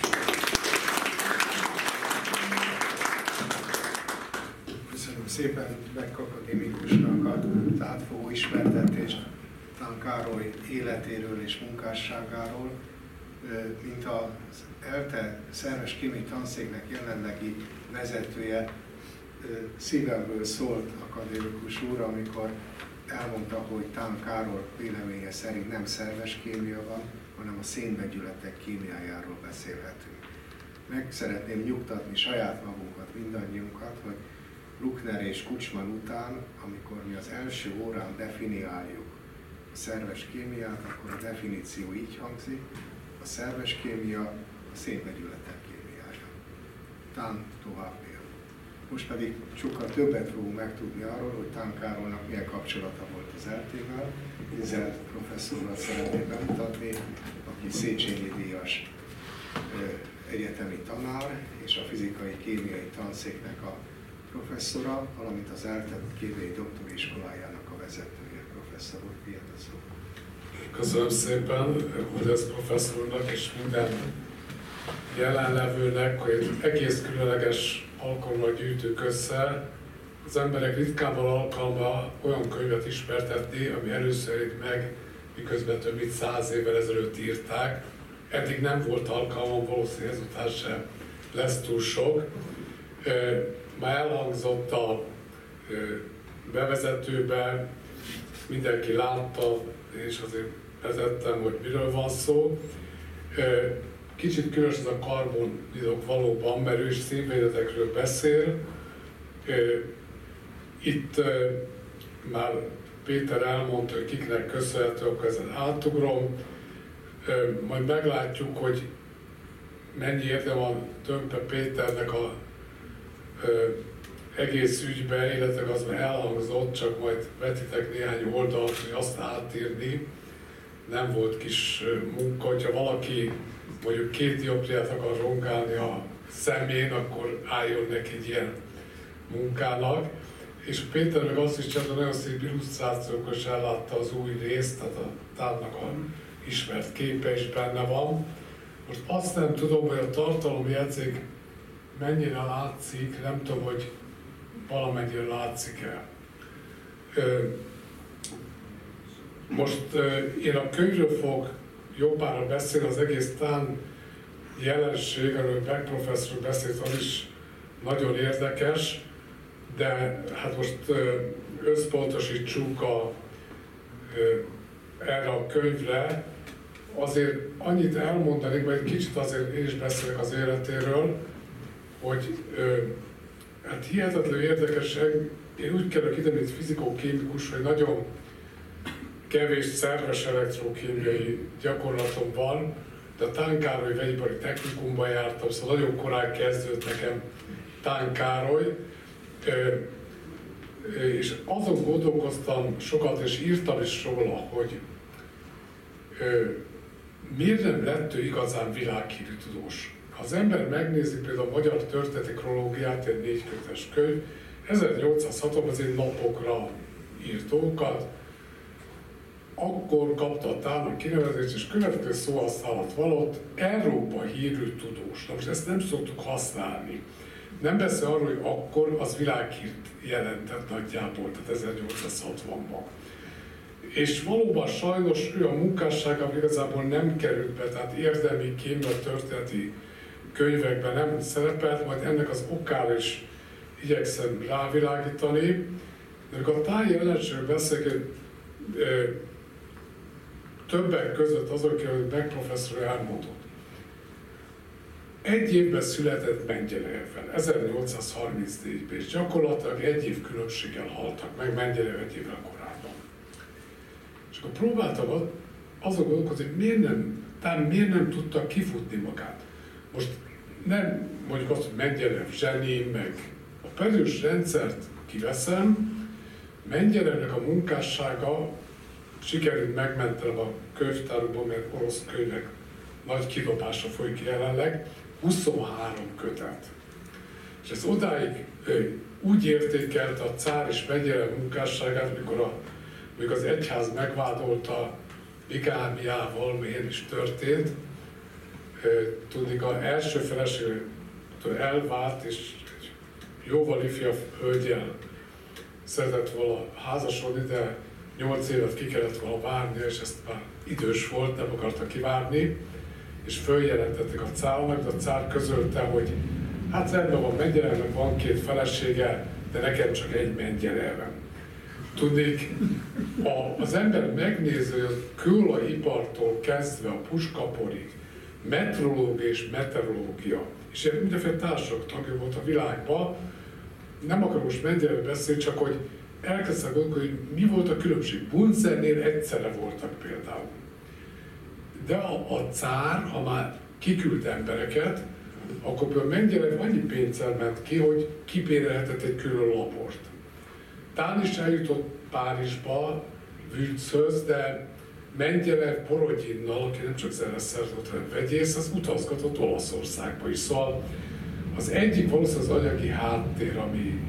Köszönöm szépen Beck akadémikusnak az átfogó ismertetést Tán Károly életéről és munkásságáról, mint az ELTE szerves kémiai tanszéknek jelenlegi vezetője. Szívemből szólt akadémikus úr, amikor elmondta, hogy Tán Károly véleménye szerint nem szerves kémia van, hanem a szénvegyületek kémiájáról beszélhetünk. Meg szeretném nyugtatni saját magunkat, mindannyiunkat, hogy Bruckner és Kuczman után, amikor mi az első órán definiáljuk a szerves kémiát, akkor a definíció így hangzik: a szerves kémia a szénvegyületek kémiája. Tán tovább él. Most pedig sokkal többet fogunk megtudni arról, hogy Tán Károlynak milyen kapcsolata volt az ELTE-vel. Izelt professzorral szeretném bemutatni, aki Széchenyi díjas egyetemi tanár és a fizikai kémiai tanszéknek a professzora, valamint az ELTE kémiai doktori iskolájának a vezetője. Professzor úr, tiéd a szó. Köszönöm szépen Modesz professzornak és minden jelenlevőnek, hogy egész különleges alkalommal gyűjtünk össze. Az emberek ritkában alkalma olyan könyvet ismertetni, ami először írt meg, miközben több mint 100 évvel ezelőtt írták. Eddig nem volt alkalmam, valószínűleg ezután sem lesz túl sok. Már elhangzott a bevezetőben, mindenki látta, és azért vezettem, hogy miről van szó. Kicsit különös ez a karbonidok valóban, mert ő is szénvegyületekről beszél. Itt már Péter elmondta, hogy kiknek köszönhető, akkor ezen átugrom. Majd meglátjuk, hogy mennyi érdem a Tömpe Péternek a egész ügybe, illetve az már elhangzott, csak majd vetitek néhány oldalt, hogy azt átírni. Nem volt kis munka, hogyha valaki mondjuk 2 dioptriát akar rongálni a szemén, akkor álljon neki egy ilyen munkának. És Péter meg azt is csinálta, nagyon szép illusztrációkkal is ellátta az új részt, tehát a Tánnak a ismert képe is benne van. Most azt nem tudom, hogy a tartalomjegyzék mennyire látszik, nem tudom, hogy valamennyire látszik-e. Most én a könyvről fogok jobbára beszélni, az egész Tán jelenség, amiről Beck professzor beszélt, az is nagyon érdekes, de hát most összpontosítsuk erre a könyvre. Azért annyit elmondanék, vagy egy kicsit azért én is beszélek az életéről, hogy hát hihetetlen érdekesség. Én úgy kerülök ide, mint fizikókémikus, hogy nagyon kevés szerves elektrokémiai gyakorlatom van, de a Tán Károly vegyipari technikumban jártam, szóval nagyon korán kezdődött nekem Tán Károly, és azon gondolkoztam sokat, és írtam is róla, hogy miért nem lett ő igazán világhírű tudós. Ha az ember megnézi például a Magyar Történeti Kronológiát, egy 4 kötetes könyv, 1806-ban az én napokra írt dolgokat, akkor kapta a Tán kinevezést, és következő szóhasználat valott, Európa hírű tudós. Na most ezt nem szoktuk használni. Nem beszél arról, hogy akkor az világhírt jelentett nagyjából, tehát 1860-ban. És valóban sajnos ő a munkássága igazából nem került be, tehát érdemi kémia történeti könyvekben nem szerepelt, majd ennek az okára is igyekszem rávilágítani. De a Tán jelenségről beszélek, többek között azok, hogy Beck professzor elmondott. Egy évben született Mengyelejevben, 1834-ben, és gyakorlatilag 1 év különbséggel haltak meg Mengyelejev 1 évvel korábban. És akkor próbáltam azon gondolkozni, hogy miért nem tudta kifutni magát. Most nem mondjuk azt, hogy Mendelejev zseni, meg a Perős rendszert kiveszem, Mendelejevnek a munkássága sikerült megmentem a könyvtárukban, mert orosz könyvek nagy kidobása folyik jelenleg, 23 kötet. És ez odáig úgy értékelte a cár és Mendelejev munkásságát, mikor az egyház megvádolta bigámiával, miért is történt. Tudni, az első feleségtől elvált, és jóval ifjabb hölgyel szeretett volna házasodni, de 8 évet ki kellett volna várni, és ezt már idős volt, nem akarta kivárni, és följelentettek a cárnak, de a cár közölte, hogy hát rendben van, Mendelejevnek van 2 felesége, de nekem csak egy Mendelejevem. Tudnék, az ember megnézi, hogy a kőolajipartól kezdve a puskaporig, metrológia és meteorológia, és ilyen mindenféle társadalmi tagja volt a világban. Nem akarom most Mendelejevről beszélni, csak hogy elkezdtem gondolni, hogy mi volt a különbség. Bunzernél egyszerre voltak például. De a cár, ha már kiküld embereket, akkor például Mendelejev annyi pénzzel ment ki, hogy kibérelhetett egy külön labort. Tán is eljutott Párizsba, Würzhöz, de Mendelejev Borodjinnal, aki nem csak zeneszerző, hanem vegyész, az utazgatott Olaszországba is. Szóval az egyik valószínűleg az anyagi háttér, ami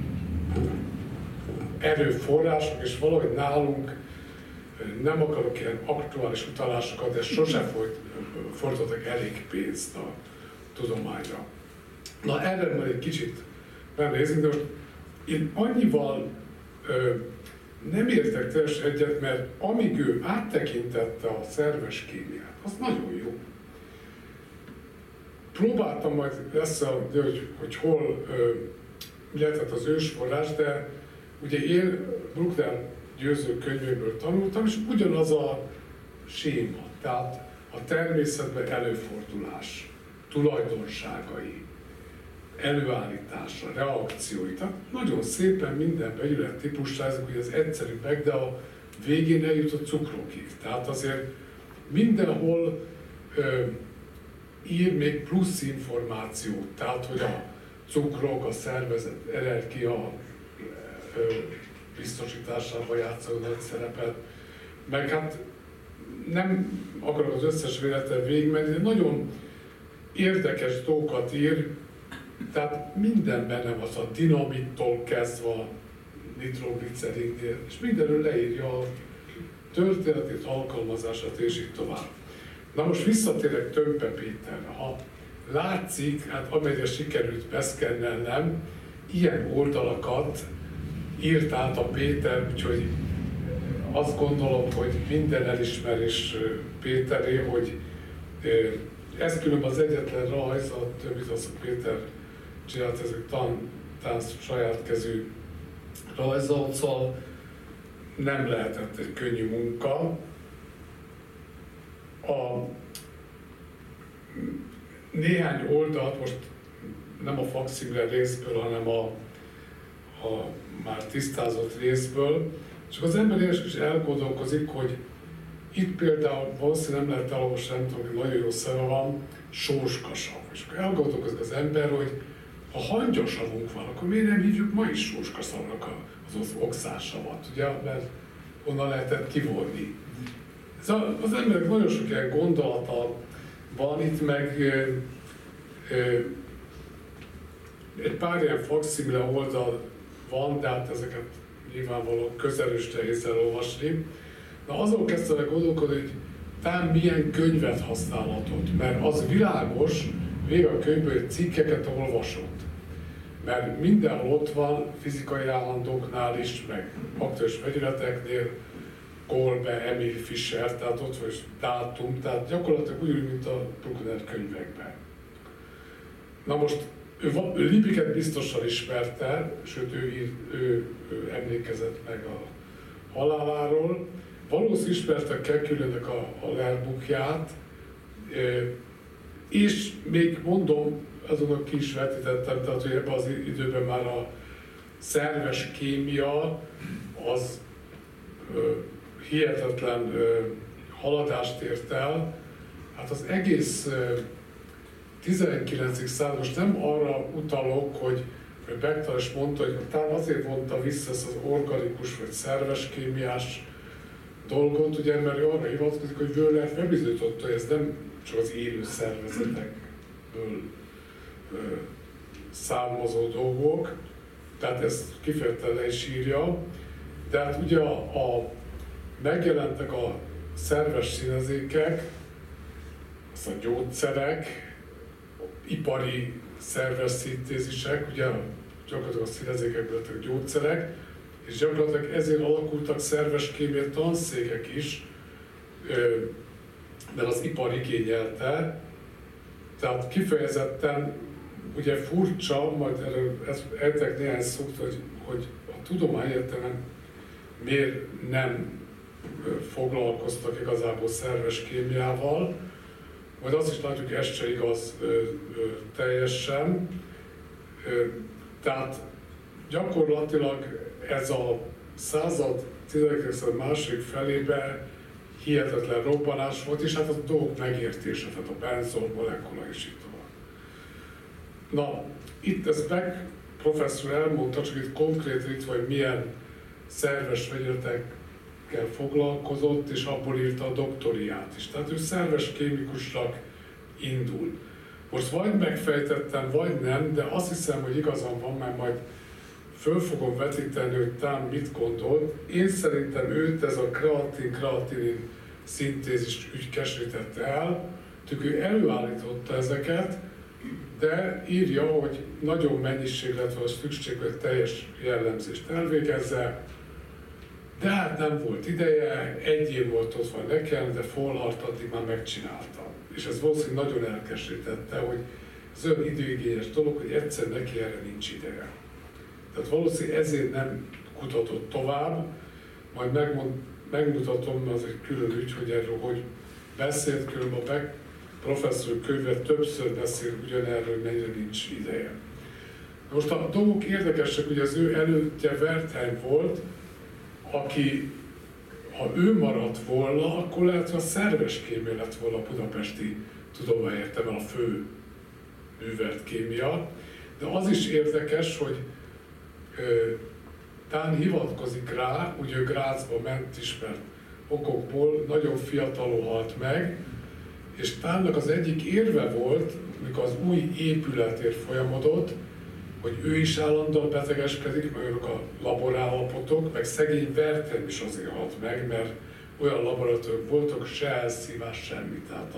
erőforrások, és valahogy nálunk nem akarok ilyen aktuális utalásokat, de sosem fordítottak elég pénzt a tudományra. Na erre már egy kicsit megnézni, de most én annyival nem értek teljesen egyet, mert amíg ő áttekintette a szerves kémiát, az nagyon jó. Próbáltam majd összeadni, hogy hol lehetett az ősforrás, de ugye én Bruckner Győző könyvéből tanultam, és ugyanaz a séma, tehát a természetben előfordulás, tulajdonságai, előállítása, reakciói. Tehát nagyon szépen minden vegyület típusra, ezek ugye az egyszerűbbek, de a végén eljut a cukrokig. Tehát azért mindenhol ír még plusz információt, tehát hogy a cukrok, a szervezet energia biztosításában játszanak nagy szerepet, meg hát nem akarok az összes véletlen végigmenni, de nagyon érdekes dolgokat ír, tehát minden benne van, a dinamittól kezdve a nitroglicerinnél, és mindenről leírja a történetét, alkalmazását, és így tovább. Na most visszatérek Tömpe Péterre. Ha látszik, hát amennyire sikerült beszkennelnem, ilyen oldalakat írt át a Péter, úgyhogy azt gondolom, hogy minden elismerés Péteré, hogy ez különben az egyetlen rajz, amit az Péter csinált, ez egy tánc saját kezű rajzolt, szóval nem lehetett egy könnyű munka. Néhány oldalt, most nem a fakszimile részből, hanem a már tisztázott részből, csak az ember is elgondolkozik, hogy itt például valószínűleg nem lehet elolvasni, nem tudom, hogy nagyon jó szeme van, sóskasav. És akkor elgondolkozik az ember, hogy ha hangyasavunk van, akkor miért nem hívjuk ma is sóskaszavnak az oxásavat, ugye, mert onnan lehetett kivonni. Az emberek nagyon sok ilyen gondolata van itt, meg egy pár ilyen fakszimile oldal van, de hát ezeket nyilvánvalóan közelről is nehéz elolvasni. Na azon kezdtem el gondolkodni, hogy talán milyen könyvet használhatott, mert az világos, végig a könyvből, hogy cikkeket olvasott. Mert mindenhol ott van, fizikai állandóknál is, meg aktuális vegyületeknél, Kolbe, Emil Fischer, tehát ott van is dátum, tehát gyakorlatilag úgy, mint a Bruckner könyvekben. Na most ő Liebiget biztosan ismerte, sőt ő emlékezett meg a haláláról. Valószínűleg ismerte Kekülőnek a Lehrbuchját, és még mondom, azonnak ki is vetítettem, tehát hogy ebben az időben már a szerves kémia az hihetetlen haladást ért el. Hát az egész 19. század, most nem arra utalok, hogy Bechdel is mondta, hogy talán azért vonta vissza ezt az organikus vagy szerves kémiás dolgot, ugye, mert ő arra hivatkozik, hogy Wöhler bebizonyította, hogy ez nem csak az élő szervezetekből származó dolgok, tehát ezt kifejezetten le is írja, de hát ugye megjelentek a szerves színezékek, az a gyógyszerek, ipari szerves szintézisek, ugye gyakorlatilag a színezékekből lettek gyógyszerek, és gyakorlatilag ezért alakultak szerves kémia tanszékek is, mert az ipar igényelte. Tehát kifejezetten ugye furcsa, majd erről eltek néhány szót, hogy a tudományegyetemen miért nem foglalkoztak igazából szerves kémiával, majd azt is látjuk, ez se igaz teljesen. Tehát gyakorlatilag ez a század 19. második felében hihetetlen robbanás volt, és hát a dolgok megértése, tehát a benzol molekula és így tovább. Na, itt ez Beck professzor elmondta, csak itt konkrétan itt, hogy milyen szerves vegyületekkel foglalkozott, és abból írta a doktoriát is. Tehát ő szerves kémikusnak indul. Most vagy megfejtettem, vagy nem, de azt hiszem, hogy igazam van, mert majd föl fogom vetíteni, hogy talán mit gondolt. Én szerintem őt ez a kreatin-kreatinin szintézis ügykesítette el, tök ő előállította ezeket, de írja, hogy nagyon mennyiség lett volna szükség, hogy teljes jellemzést elvégezze, de hát nem volt ideje, egy év volt ott van nekem, de Folhart addig már megcsináltam. És ez valószínűleg nagyon elkeserítette, hogy ez olyan időigényes dolog, hogy egyszer neki erre nincs ideje. Tehát valószínűleg ezért nem kutatott tovább, majd megmutatom, az egy külön ügy, hogy erről hogy beszélt, különben a Beck professzor könyve többször beszél ugyanerről, hogy mennyire nincs ideje. Most a dolgok érdekesek, hogy az ő elődje Wertheim volt, aki, ha ő maradt volna, akkor lehet, hogy a szerves kémia lett volna a budapesti tudományegyetemen a fő művelt kémia. De az is érdekes, hogy Tán hivatkozik rá, ugye ő Grazba ment ismert okokból, nagyon fiatalon halt meg, és Tánnak az egyik érve volt, mikor az új épületért folyamodott, hogy ő is állandóan betegeskedik, meg ők a laborállapotok, meg szegény Wertheim is azért halt meg, mert olyan laboratóriumok voltak, se elszívás, semmi. Tehát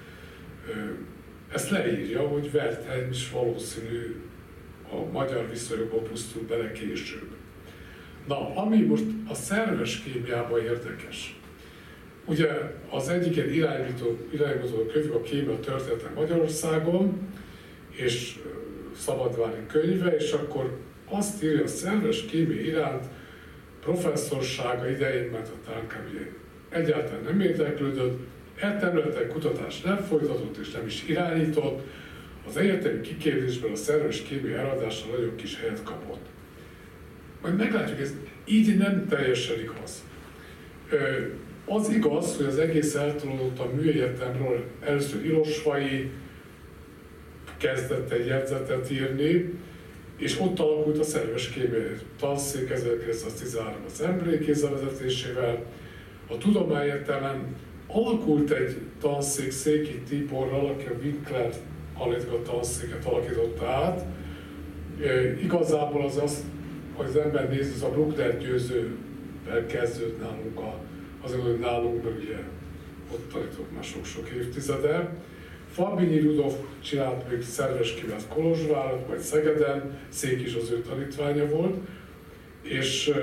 ezt leírja, hogy Wertheim is valószínű a magyar viszonyokból pusztult bele később. Na, ami most a szerves kémiában érdekes. Ugye az egyik irányító könyv a Kémia története Magyarországon, és Szabadvári könyve, és akkor azt írja, a szerves kémia iránt professzorsága idején, mert a tánkám ugye egyáltalán nem érdeklődött, területen kutatást nem folytatott és nem is irányított, az egyetemi kiképzésben a szerves kémia eladása nagyon kis helyet kapott. Majd meglátjuk, ez így nem teljesen igaz. Az igaz, hogy az egész eltolódott a műegyetemről, először Ilosvay kezdett egy jegyzetet írni, és ott alakult a szerves kémia tanszék 1913 az Embrékézza vezetésével. A tudományegyetemen alakult egy tanszék Székely Tiborral, aki a Winkler analítika tanszéket alakította át. Igazából az, hogy az ember nézi, az a Bruckner győzővel kezdődött nálunk, azért, hogy nálunk, mert ugye ott tanítok már sok-sok évtizede. Fabinyi Rudolf csinált még szerves kémiát Kolozsváron, vagy Szegeden, Szék is az ő tanítványa volt, és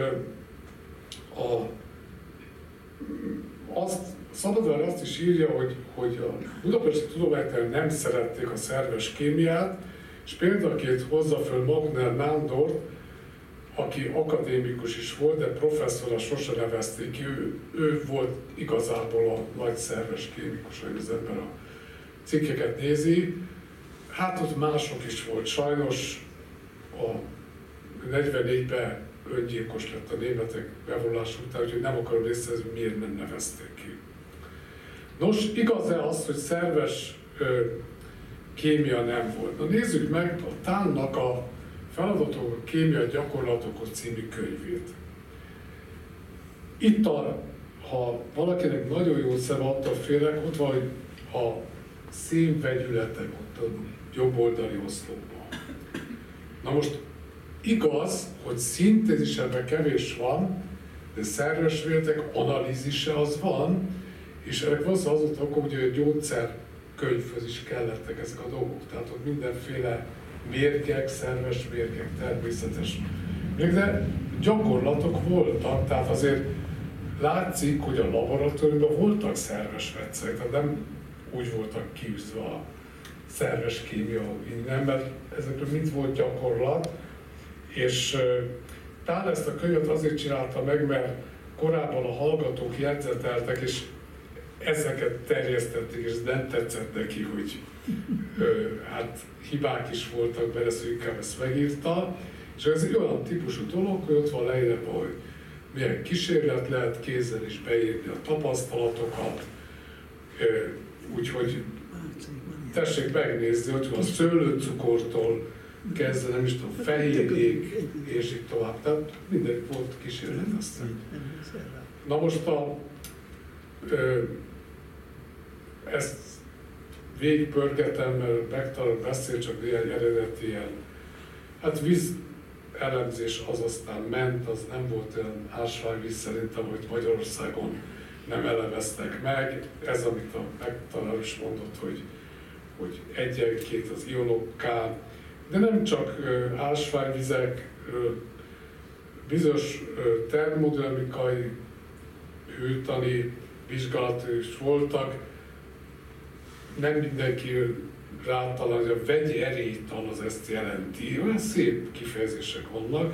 Szabadvári azt is írja, hogy a budapesti tudományegyetemen nem szerették a szerves kémiát, és példaként hozza föl Magner Nándort, aki akadémikus is volt, de professzorra sose nevezték ki, ő volt igazából a nagy szerves kémikus, hogy az ember a cikkeket nézi. Hát ott mások is volt, sajnos a 44-ben öngyilkos lett a németek bevonulása után, úgyhogy nem akarom részletezni, hogy miért nem nevezték ki. Nos, igaz-e az, hogy szerves kémia nem volt. Na nézzük meg a Tánnak a Feladatok a kémia gyakorlatokhoz című könyvét. Itt, ha valakinek nagyon jó szeme, attól félek, ott van, hogy a szénvegyületek ott a jobb oldali oszlopban. Na most igaz, hogy szintézisebben kevés van, de szerves vértek analízise az van, és ennek valószínűleg az volt, hogy a gyógyszerkönyvhöz is kellettek ezek a dolgok. Tehát ott mindenféle mérgek, szerves mérgek, természetes mérgek, de gyakorlatok voltak, tehát azért látszik, hogy a laboratóriumban voltak szerves vegyszerek, tehát nem úgy voltak kiűzve a szerves kémia innen, mert ezekről mind volt gyakorlat, és Tál ezt a könyvet azért csinálta meg, mert korábban a hallgatók jegyzeteltek, és ezeket terjesztették, és nem tetszett neki, hogy hát hibák is voltak benne, szóval inkább ezt megírta. És ez egy olyan típusú dolog, hogy ott van leírva, hogy milyen kísérlet lehet kézzel is beírni a tapasztalatokat, úgyhogy tessék megnézni, hogy a szőlőcukortól kezdve, nem is tudom, fehérjék, és így tovább. Tehát minden volt kísérlet aztán. Na most ezt végigpörgetem, mert megtalálom beszél, csak néhány eredeti ilyen, hát víz elemzés az aztán ment, az nem volt olyan ásványvíz szerintem, hogy Magyarországon nem elemeztek meg. Ez, amit a megtaláló is mondott, hogy egyenként az ionokká, de nem csak ásványvizek, bizonyos termodinamikai hőtani vizsgálatok is voltak. Nem mindenki rátalál, hogy a vegyi erélytan az ezt jelenti. Olyan szép kifejezések vannak.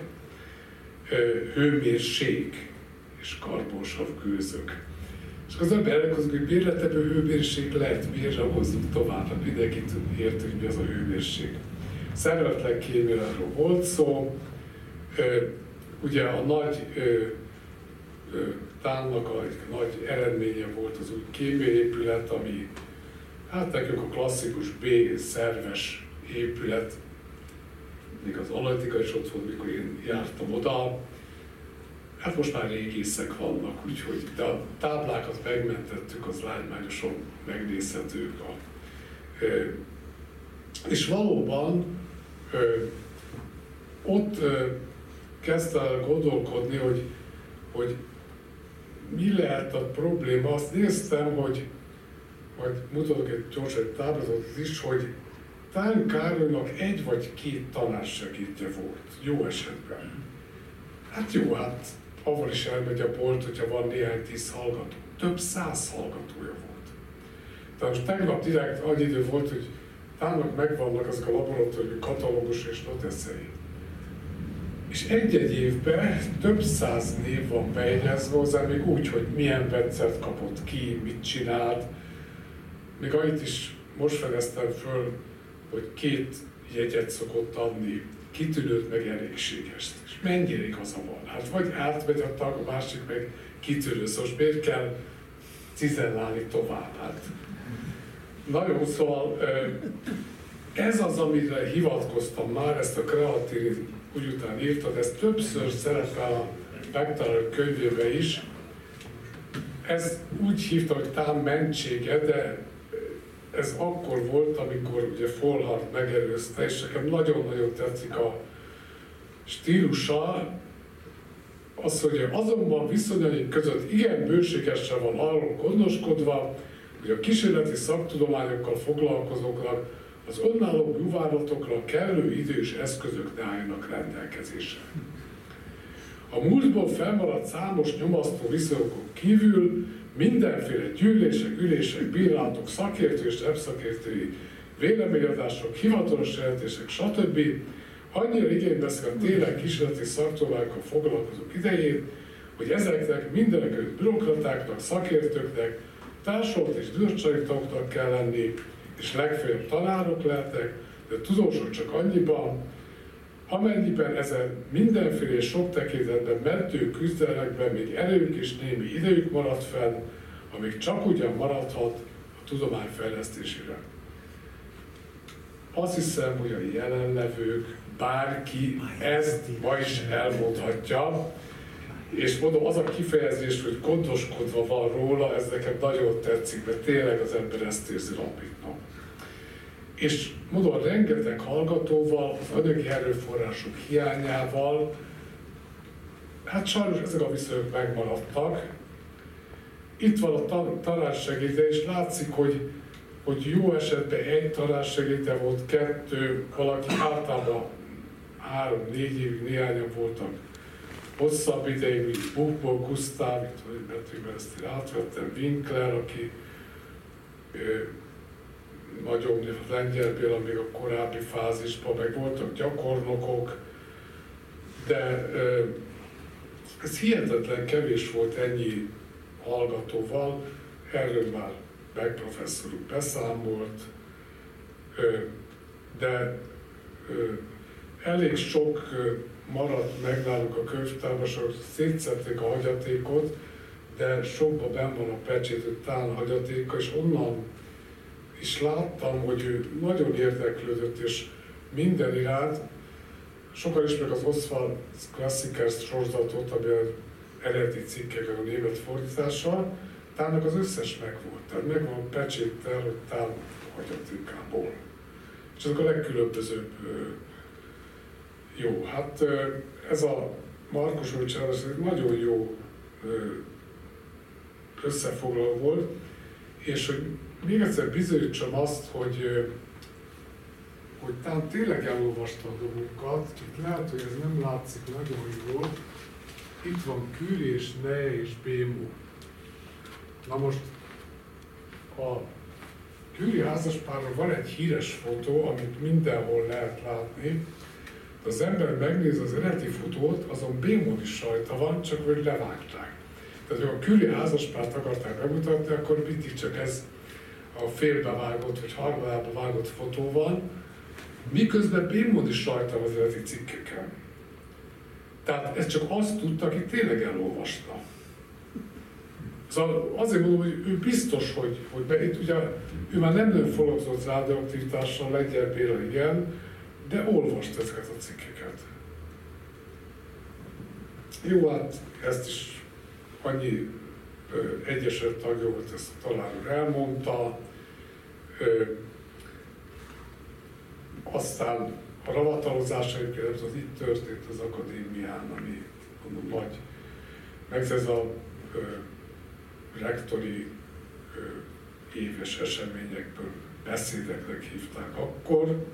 Hőmérség és karbonsav gőzök. És az ember elkozunk, hogy miért ebből hőmérség lehet, miért hozzuk tovább, hát mindenkit érti, hogy mi az a hőmérség. Szervetlen kémiáról volt szó, ugye a nagy Tánnak a nagy eredménye volt az új kémiaépület, ami hát nekünk a klasszikus B-szerves épület, még az analitika is ott volt, mikor én jártam oda. Hát most már régészek vannak, úgyhogy de a táblákat megmentettük, az lágymányosan megnézhetők. És valóban ott kezdte el gondolkodni, hogy mi lehet a probléma. Azt néztem, hogy majd mutatok egy táblázatot is, hogy Tán Károlynak egy vagy két tanársegédje volt, jó esetben. Hát jó, hát avval is elmegy a bolt, hogyha van néhány 10 hallgató. Több 100 hallgatója volt. Tehát most tegnap direkt annyi idő volt, hogy Tánnak megvannak azok a laboratóriumi katalógus és noteszei. És egy-egy évben több 100 név van bejegyezve hozzá, még úgy, hogy milyen vegyszert kapott ki, mit csinált. Még annyit is most fedeztem föl, hogy 2 jegyet szokott adni, kitűnőt meg elégségest. És mennyire igaza van? Hát vagy átmegy a tag, a másik meg kitűnő, szóval miért kell cizellálni tovább? Hát. Na jó, szóval ez az, amire hivatkoztam már, ezt a kreatin úgy után írtad, ez többször szerepel a megtaláló könyvében is. Ez úgy hívta, hogy Tán mentsége, de ez akkor volt, amikor ugye Volhard megelőzte, és nekem nagyon-nagyon tetszik a stílusa, az, hogy azonban viszonyaink között igen bőségesen van arról gondoskodva, hogy a kísérleti szaktudományokkal foglalkozóknak az önálló művállatok kellő idő és eszközök ne álljanak rendelkezésre. A múltból felmaradt számos nyomasztó viszonyokon kívül mindenféle gyűlések, ülések, bírálatok, szakértő és nem szakértői véleményadások, hivatalos jelentések, stb. Annyira igénybe veszik a tényleg kísérleti szaktudományokkal foglalkozók idején, hogy ezeknek mindenekelőtt bürokratáknak, szakértőknek, társulat és bizottsági tagoknak kell lenni, és legfeljebb tanárok lehetnek, de tudósok csak annyiban, amennyiben ezen mindenféle sok tekintetben mentő küzdelemekben még erők és némi idejük marad fenn, amíg csak ugyan maradhat a tudomány fejlesztésére. azt hiszem, hogy a jelenlevők, bárki ezt ma is elmondhatja, és mondom, az a kifejezés, hogy gondoskodva van róla, ez nekem nagyon tetszik, mert tényleg az ember ezt érzi nap. És mondom, rengeteg hallgatóval, az anyagi erőforrások hiányával, hát sajnos ezek a viszonyok megmaradtak. Itt van a tanácssegéde, és látszik, hogy jó esetben egy tanácssegéde volt, 2, valaki általában 3-4 évig, néhányan voltak hosszabb ideig, mint Buchból, Gusztáv, mert ezt én átvettem, Winkler, aki nagyon Lengyel Béla még a korábbi fázisban, meg voltak gyakornokok, de ez hihetetlen kevés volt ennyi hallgatóval, erről már Beck professzor úr beszámolt, de elég sok maradt meg náluk a könyvtárban, szétszedték a hagyatékot, de sokban benn van a pecsétő tán hagyatéka, és onnan is láttam, hogy ő nagyon érdeklődött, és minden iránt, sokan ismerik az Oswald Klassikers sorozatot, ami az eredeti cikkek a német fordítással, Tánnak az összes megvolt, tehát megvan pecséttel, hogy Tán hagyatékából. És ezek a legkülönbözőbb. Jó, hát ez a Markos Bölcselárás egy nagyon jó összefoglaló volt, és hogy még egyszer bizonyítsam azt, hogy Tán tényleg elolvasta a dolgokat, csak lehet, hogy ez nem látszik nagyon jól. Itt van Curie és Ney és Bémó. Na most a Curie házaspárról van egy híres fotó, amit mindenhol lehet látni. De az ember megnéz az eredeti fotót, azon Bémon is rajta van, csak hogy levágták. Tehát, ha a Curie házaspárt akarták bemutatni, akkor mindig csak ez a félbevágott, vagy harmadába vágott fotó van, miközben Bémon is rajta az eredeti cikkeken. Tehát ezt csak azt tudta, aki tényleg elolvasta. Szóval azért mondom, hogy ő biztos, hogy itt ugye ő már nem nagyon foglalkozott radioaktivitással, Lengyel Béla igen, de olvast ezeket a cikkeket. Jó, hát ezt is annyi egyesült tagja volt, ezt talán elmondta. Aztán a ravatalozás egyébként az itt történt az akadémián, ami mondom nagy, meg ez a rektori éves eseményekből beszédeknek hívták akkor.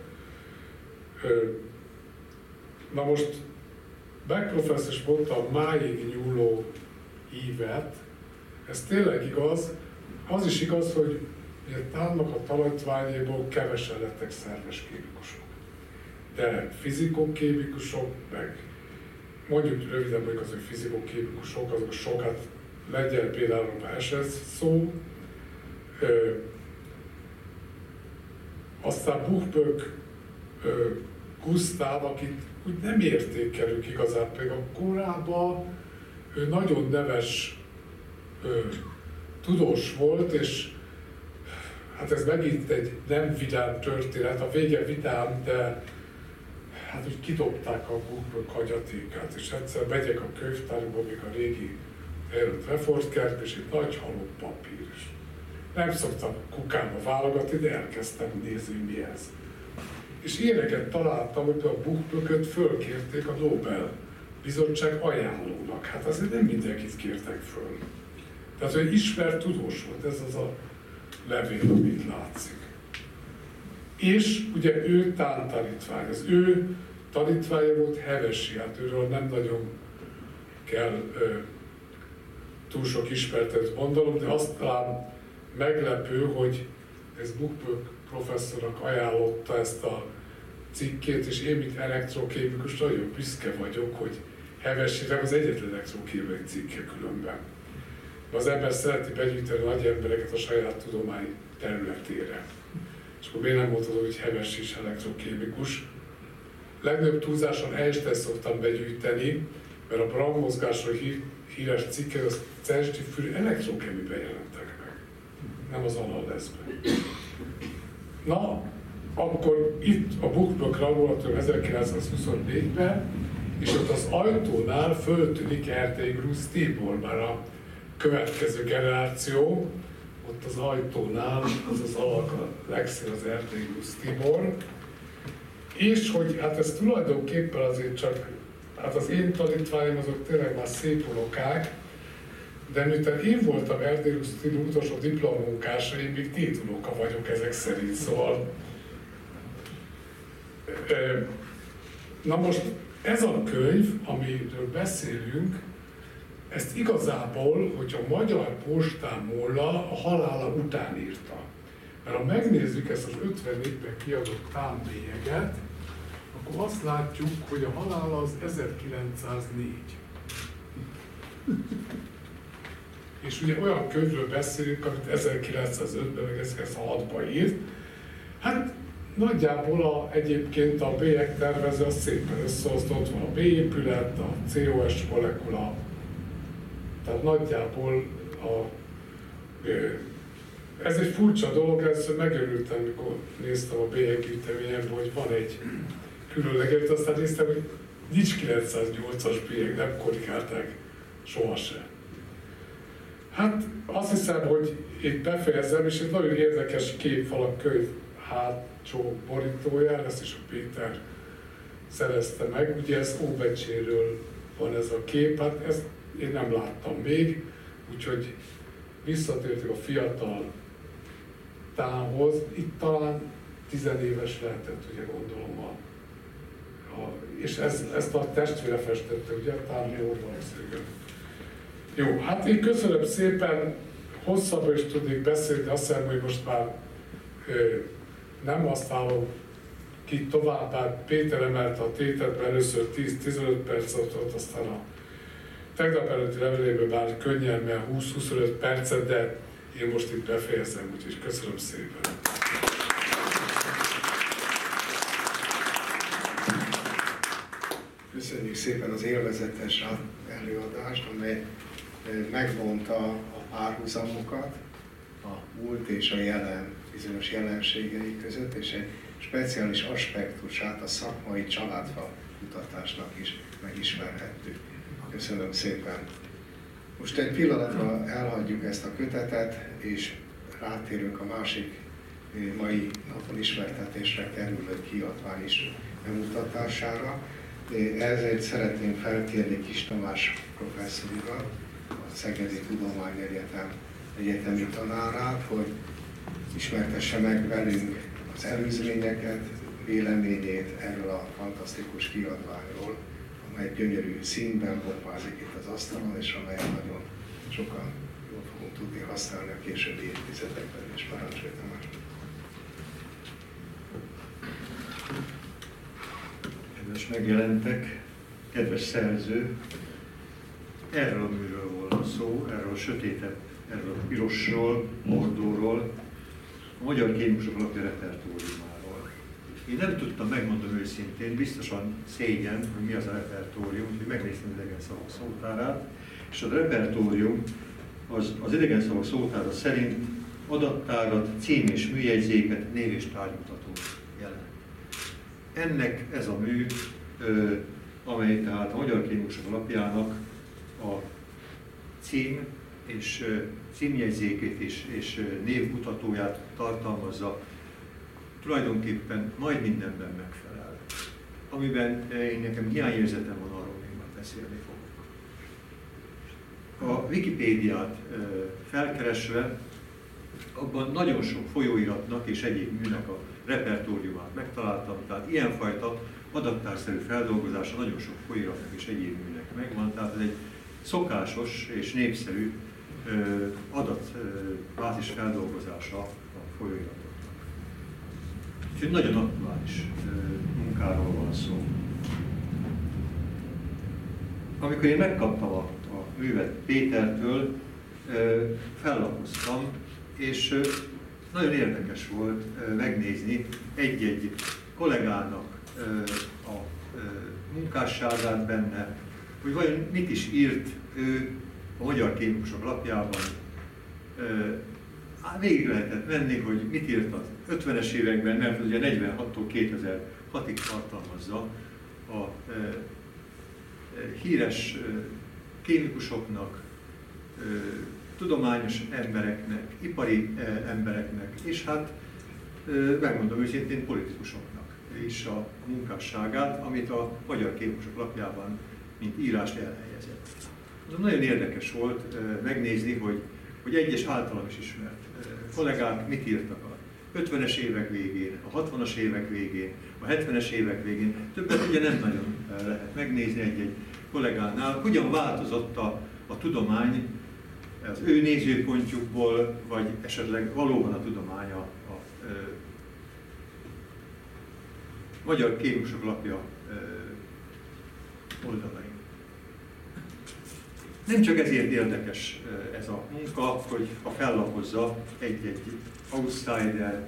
Na most Beck professzor is mondta a máig nyúló ívet, ez tényleg igaz, az is igaz, hogy Tánnak a tanítványaiból kevesen lettek szerves kémikusok. De fizikokémikusok, meg mondjuk röviden mondjuk az, hogy fizikokémikusok, azok sokat Lengyel például esett szó. Aztán Buchböck, Gusztáv, akit úgy nem értékelők igazán, pedig a korában ő nagyon neves tudós volt, és hát ez megint egy nem vidám történet, a vége vidám, de hát úgy kidobták a Buchböck hagyatékát, és egyszer megyek a könyvtárba, még a régi Refortkert, és egy nagy halott papír is. Nem szoktam kukába válogatni, de elkezdtem nézni, mi ez. És ilyeneket találtam, hogy a Buchböcköt fölkérték a Nobel bizottság ajánlónak. Hát azért nem mindenkit kértek föl. Tehát ő ismert tudós volt, ez az a levél, amit látszik. És ugye ő Tán tanítvány, az ő tanítványa volt Hevesi, hát őről nem nagyon kell túl sok ismertet mondanom, de azt talán meglepő, hogy ez Buchböck professzornak ajánlotta ezt a cikkét, és én, mint elektrokémikus, nagyon büszke vagyok, hogy Hevesire az egyetlen elektrokémiai cikke különben. Az ember szereti begyűjteni nagy embereket a saját tudomány területére. És akkor miért nem mondtad, hogy Hevesi is elektrokémikus? Legnagyobb túlzáson Einstein szoktam begyűjteni, mert a Braun mozgásról híres cikket, az Censty Fürű elektrokémiben jelentek meg, nem az analezben. Na, akkor itt a Buchblock laboratórium 1924-ben, és ott az ajtónál föltűnik Erdély Grusz Tibor, már a következő generáció, ott az ajtónál az az alak, a legszín az Erdély Grusz Tibor. És hogy hát ez tulajdonképpen azért csak, hát az én tanítványom azok tényleg már szép unokák, de miután én voltam Erdély Grusz Tibor utolsó diplomunkása, én még tétunoka vagyok ezek szerint, szóval. Na most ez a könyv, amiről beszélünk, ezt igazából, hogy a Magyar Postán Molla a halála után írta. Mert ha megnézzük ezt az 54-ben kiadott támbélyeget, akkor azt látjuk, hogy a halála az 1904. És ugye olyan könyvről beszélünk, amit 1905-ben, meg 1906-ban írt. Hát nagyjából egyébként a bélyeg tervező az szépen összeosztott, van a B-épület, a COS molekula. Tehát nagyjából ez egy furcsa dolog, először megörültem, mikor néztem a bélyeggyűjteményemben, hogy van egy különleges, aztán néztem, hogy nincs 908-as bélyeg, nem korrigálták sohasem. Hát azt hiszem, hogy itt befejezem, és egy nagyon érdekes kép van a könyv hátsó borítóján, ezt is a Péter szerezte meg. Ugye ez Óbecséről van ez a kép, hát ezt én nem láttam még, úgyhogy visszatértük a fiatal tánhoz. Itt talán 10 éves lehetett, ugye gondolom, és ezt a testvére festette, ugye, Tárni úr valószínűleg. Jó, hát én köszönöm szépen, hosszabbra is tudnék beszélni, azt hiszem, hogy most már nem használom ki tovább, hát Péter emelte a tétet, mert először 10-15 percet volt, aztán a tegnap előtti levelében már könnyen, mert 20-25 percet, de én most itt befejezem, úgyhogy köszönöm szépen. Köszönjük szépen az élvezetes előadást, amely megvonta a párhuzamokat a múlt és a jelen bizonyos jelenségei között, és egy speciális aspektusát a szakmai családfa kutatásnak is megismerhettük. Köszönöm szépen! Most egy pillanatra elhagyjuk ezt a kötetet, és rátérünk a másik mai napon ismertetésre kerülő kiadvány is bemutatására. Ezért szeretném felkérni Kis Tamás professzor urat, a Szegedi Tudományegyetem egyetemi tanárát, hogy ismertesse meg velünk az előzményeket, véleményét erről a fantasztikus kiadványról, amely gyönyörű színben bombázik itt az asztalon, és amelyet nagyon sokan jól fogunk tudni használni a későbbi évtizedekben, és parancsolj Tamás. Kedves megjelentek, kedves szerző, erről a műről volna szó, erről a sötétebb, erről a pirosról, mordóról, a Magyar Kémikusok Lapja repertóriumáról. Én nem tudtam, megmondom őszintén, biztosan szégyen, hogy mi az a repertórium, úgyhogy megnéztem az idegen szavak szótárát, és a repertórium az idegen szavak szótára szerint adattárat, cím és műjegyzéket, név és tárgymutatót jelent. Ennek ez a mű, amely tehát a Magyar Kémikusok Lapjának a cím és címjegyzékét és névmutatóját tartalmazza, tulajdonképpen majd mindenben megfelel. Amiben nekem hiányérzetem van, arról még már beszélni fogok. A Wikipédiát felkeresve, abban nagyon sok folyóiratnak és egyéb műnek a repertóriumát megtaláltam, tehát ilyenfajta adattárszerű feldolgozása nagyon sok folyóiratnak és egyéb műnek megvan, tehát ez egy szokásos és népszerű adatbázis feldolgozása a folyóiratoknak. Úgyhogy nagyon aktuális munkáról van szó. Amikor én megkaptam a művet Pétertől, fellapoztam, és nagyon érdekes volt megnézni egy-egy kollégának a munkásságát benne, hogy vajon mit is írt ő a Magyar Kémikusok Lapjában végig lehetett menni, hogy mit írt az 50-es években, mert ugye 46-tól 2006-ig tartalmazza a híres kémikusoknak, tudományos embereknek, ipari embereknek, és hát megmondom őszintén politikusoknak is a munkásságát, amit a Magyar Kémikusok lapjában mint írást elhelyezett. Az nagyon érdekes volt megnézni, hogy egyes általam is ismert kollégák mit írtak a 50-es évek végén, a 60-as évek végén, a 70-es évek végén. Többet ugye nem nagyon lehet megnézni egy-egy kollégánál, hogyan változott a tudomány az ő nézőpontjukból, vagy esetleg valóban a tudomány a Magyar Kémikusok lapja oldalain. Nem csak ezért érdekes ez a munka, hogy ha fellapozza egy outsider,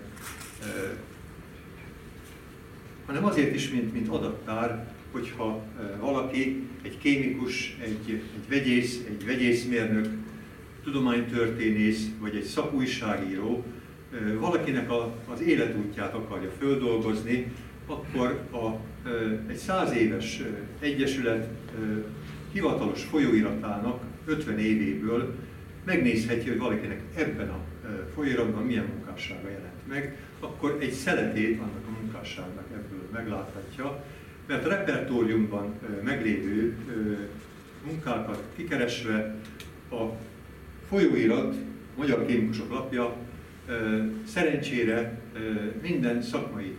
hanem azért is, mint adattár, hogyha valaki, egy kémikus, egy vegyész, egy vegyészmérnök, tudománytörténész, vagy egy szakújságíró valakinek az életútját akarja földolgozni, akkor egy 100 éves egyesület hivatalos folyóiratának 50 évéből megnézheti, hogy valakinek ebben a folyóiratban milyen munkássága jelent meg, akkor egy szeletét annak a munkásságnak ebből megláthatja, mert a repertóriumban meglévő munkákat kikeresve a folyóirat, a Magyar Kémikusok lapja szerencsére minden szakmai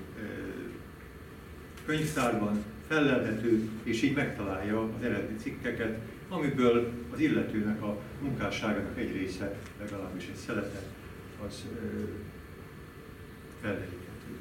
könyvtárban fellelhető, és így megtalálja az eredeti cikkeket, amiből az illetőnek a munkásságának egy része, legalábbis egy szelete, az fellelhető.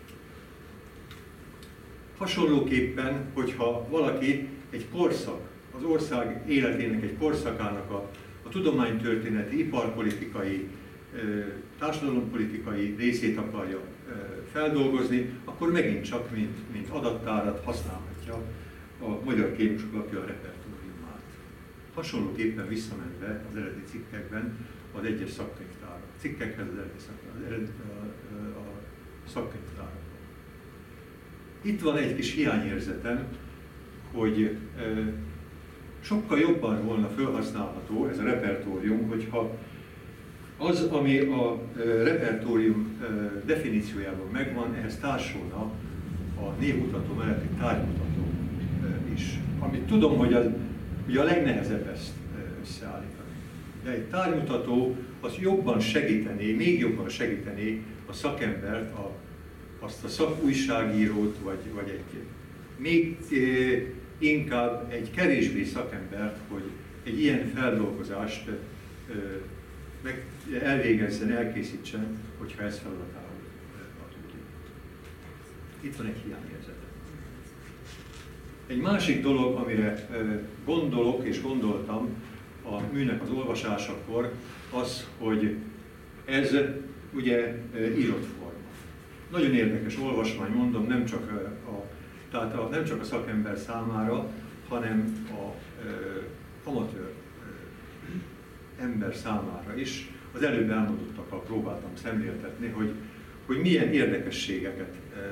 Hasonlóképpen, hogyha valaki egy korszak, az ország életének egy korszakának a tudománytörténeti, iparpolitikai, társadalompolitikai részét akarja feldolgozni, akkor megint csak, mint adattárat használhatja a Magyar Kémikusok lapja a repertóriumát. Hasonlóképpen visszamenve az eredeti cikkekben az egyes szakkönyvtárak, cikkekhez a szakkönyvtárakban. Itt van egy kis hiányérzetem, hogy sokkal jobban volna felhasználható ez a repertórium, hogyha az, ami a repertórium definíciójában megvan, ehhez társulna a névmutató melletti tárgymutató is. Amit tudom, hogy ugye a legnehezebb ezt összeállítani. De egy tárgymutató az jobban segítené, még jobban segítené a szakembert, azt a szakújságírót, vagy még inkább egy kevésbé szakembert, hogy egy ilyen feldolgozást elvégezzen, elkészítsen, hogyha ez feladatául adódik. Itt van egy hiányérzet. Egy másik dolog, amire gondolok és gondoltam a műnek az olvasásakor, az, hogy ez ugye írott forma. Nagyon érdekes olvasmány, mondom, nem csak a szakember számára, hanem a amatőr ember számára is. Az előbb elmondottakkal próbáltam szemléltetni, hogy milyen érdekességek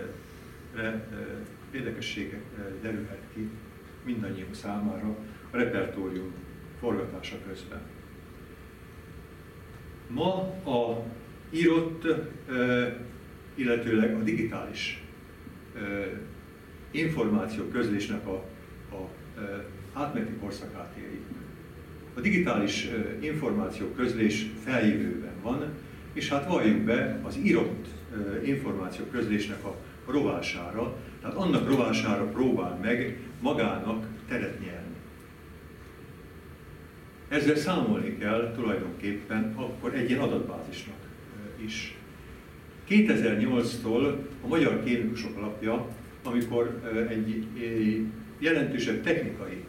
derülhet ki mindannyiunk számára a repertórium forgatása közben. Ma a írott, illetőleg a digitális információ közlésnek a átmeneti korszakát éljük. A digitális információ közlés feljövőben van, és hát valljuk be az írott információ közlésnek a rovására, tehát annak rovására próbál meg magának teret nyerni. Ezzel számolni kell tulajdonképpen akkor egy ilyen adatbázisnak is. 2008-tól a Magyar Kémikusok lapja, amikor egy jelentősebb technikai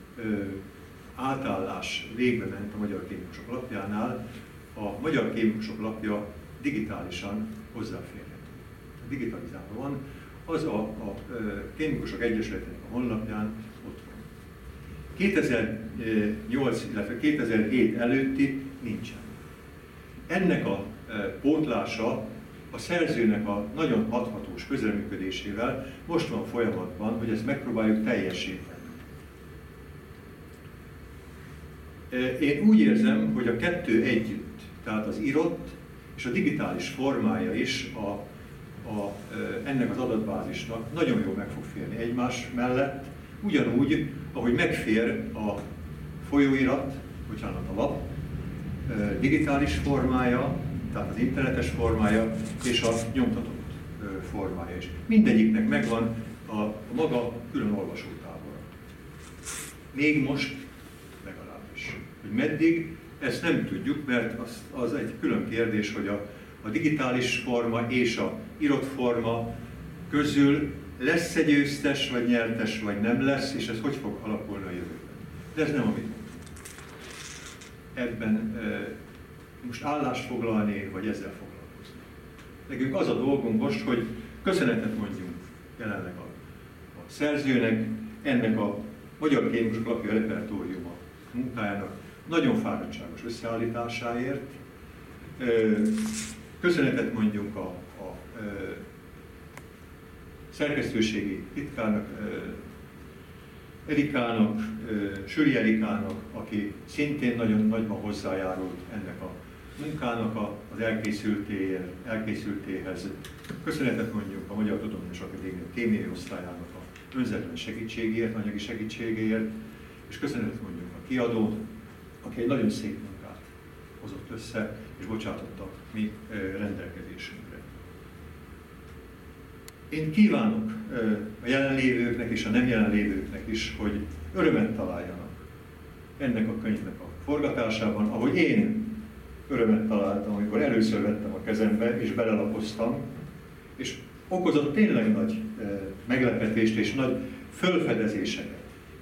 átállás végbe ment a Magyar Kémikusok lapjánál, a Magyar Kémikusok lapja digitálisan hozzáférhető. Digitalizálva van, az a Kémikusok Egyesületének a honlapján ott van. 2008, illetve 2007 előtti nincsen. Ennek a pótlása a szerzőnek a nagyon hathatós közreműködésével most van folyamatban, hogy ezt megpróbáljuk teljesíteni. Én úgy érzem, hogy a kettő együtt, tehát az írott és a digitális formája is ennek az adatbázisnak nagyon jól meg fog férni egymás mellett, ugyanúgy, ahogy megfér a folyóirat, bocsánat, a lap digitális formája, tehát az internetes formája és a nyomtatott formája is. Mindegyiknek megvan a maga külön olvasótábora. Még most legalábbis. Hogy meddig, ezt nem tudjuk, mert az egy külön kérdés, hogy a digitális forma és a írott forma közül lesz egy győztes, vagy nyertes, vagy nem lesz, és ez hogy fog alakulni a jövőben. De ez nem a mi. Ebben most állást foglalni, vagy ezzel foglalkozni. Nekünk az a dolgunk most, hogy köszönetet mondjunk jelenleg a szerzőnek, ennek a Magyar Kémikus Lapja repertóriuma munkájának nagyon fáradtságos összeállításáért. Köszönetet mondjunk a szerkesztőségi titkárnak, Erikának, Süri Erikának, aki szintén nagyon nagyban hozzájárult ennek a munkának az elkészültéhez. Köszönetet mondjuk a Magyar Tudományos Akadémia kémiai osztályának a önzetlen segítségéért, anyagi segítségéért, és köszönetet mondjuk a kiadót, aki egy nagyon szép munkát hozott össze, és bocsátott a mi rendelkezésünkre. Én kívánok a jelenlévőknek és a nem jelenlévőknek is, hogy örömet találjanak ennek a könyvnek a forgatásában, ahogy én örömet találtam, amikor először vettem a kezembe és belelapoztam, és okozott tényleg nagy meglepetést és nagy fölfedezéseket.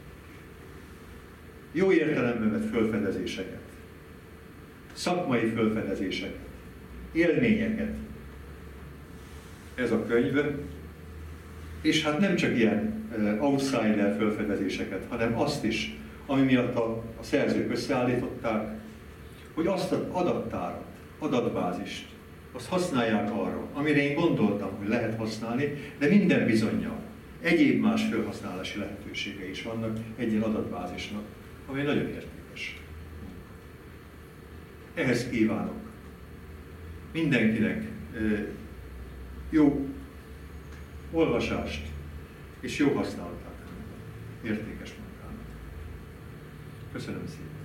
Jó értelemben vett fölfedezéseket, szakmai fölfedezéseket, élményeket. Ez a könyv, és hát nem csak ilyen outsider fölfedezéseket, hanem azt is, ami miatt a szerzők összeállították, hogy azt az adattárat, adatbázist, azt használják arra, amire én gondoltam, hogy lehet használni, de minden bizonnyal egyéb más felhasználási lehetősége is vannak egy ilyen adatbázisnak, ami nagyon értékes. Ehhez kívánok mindenkinek jó olvasást és jó használatát ennek az értékes munkának. Köszönöm szépen!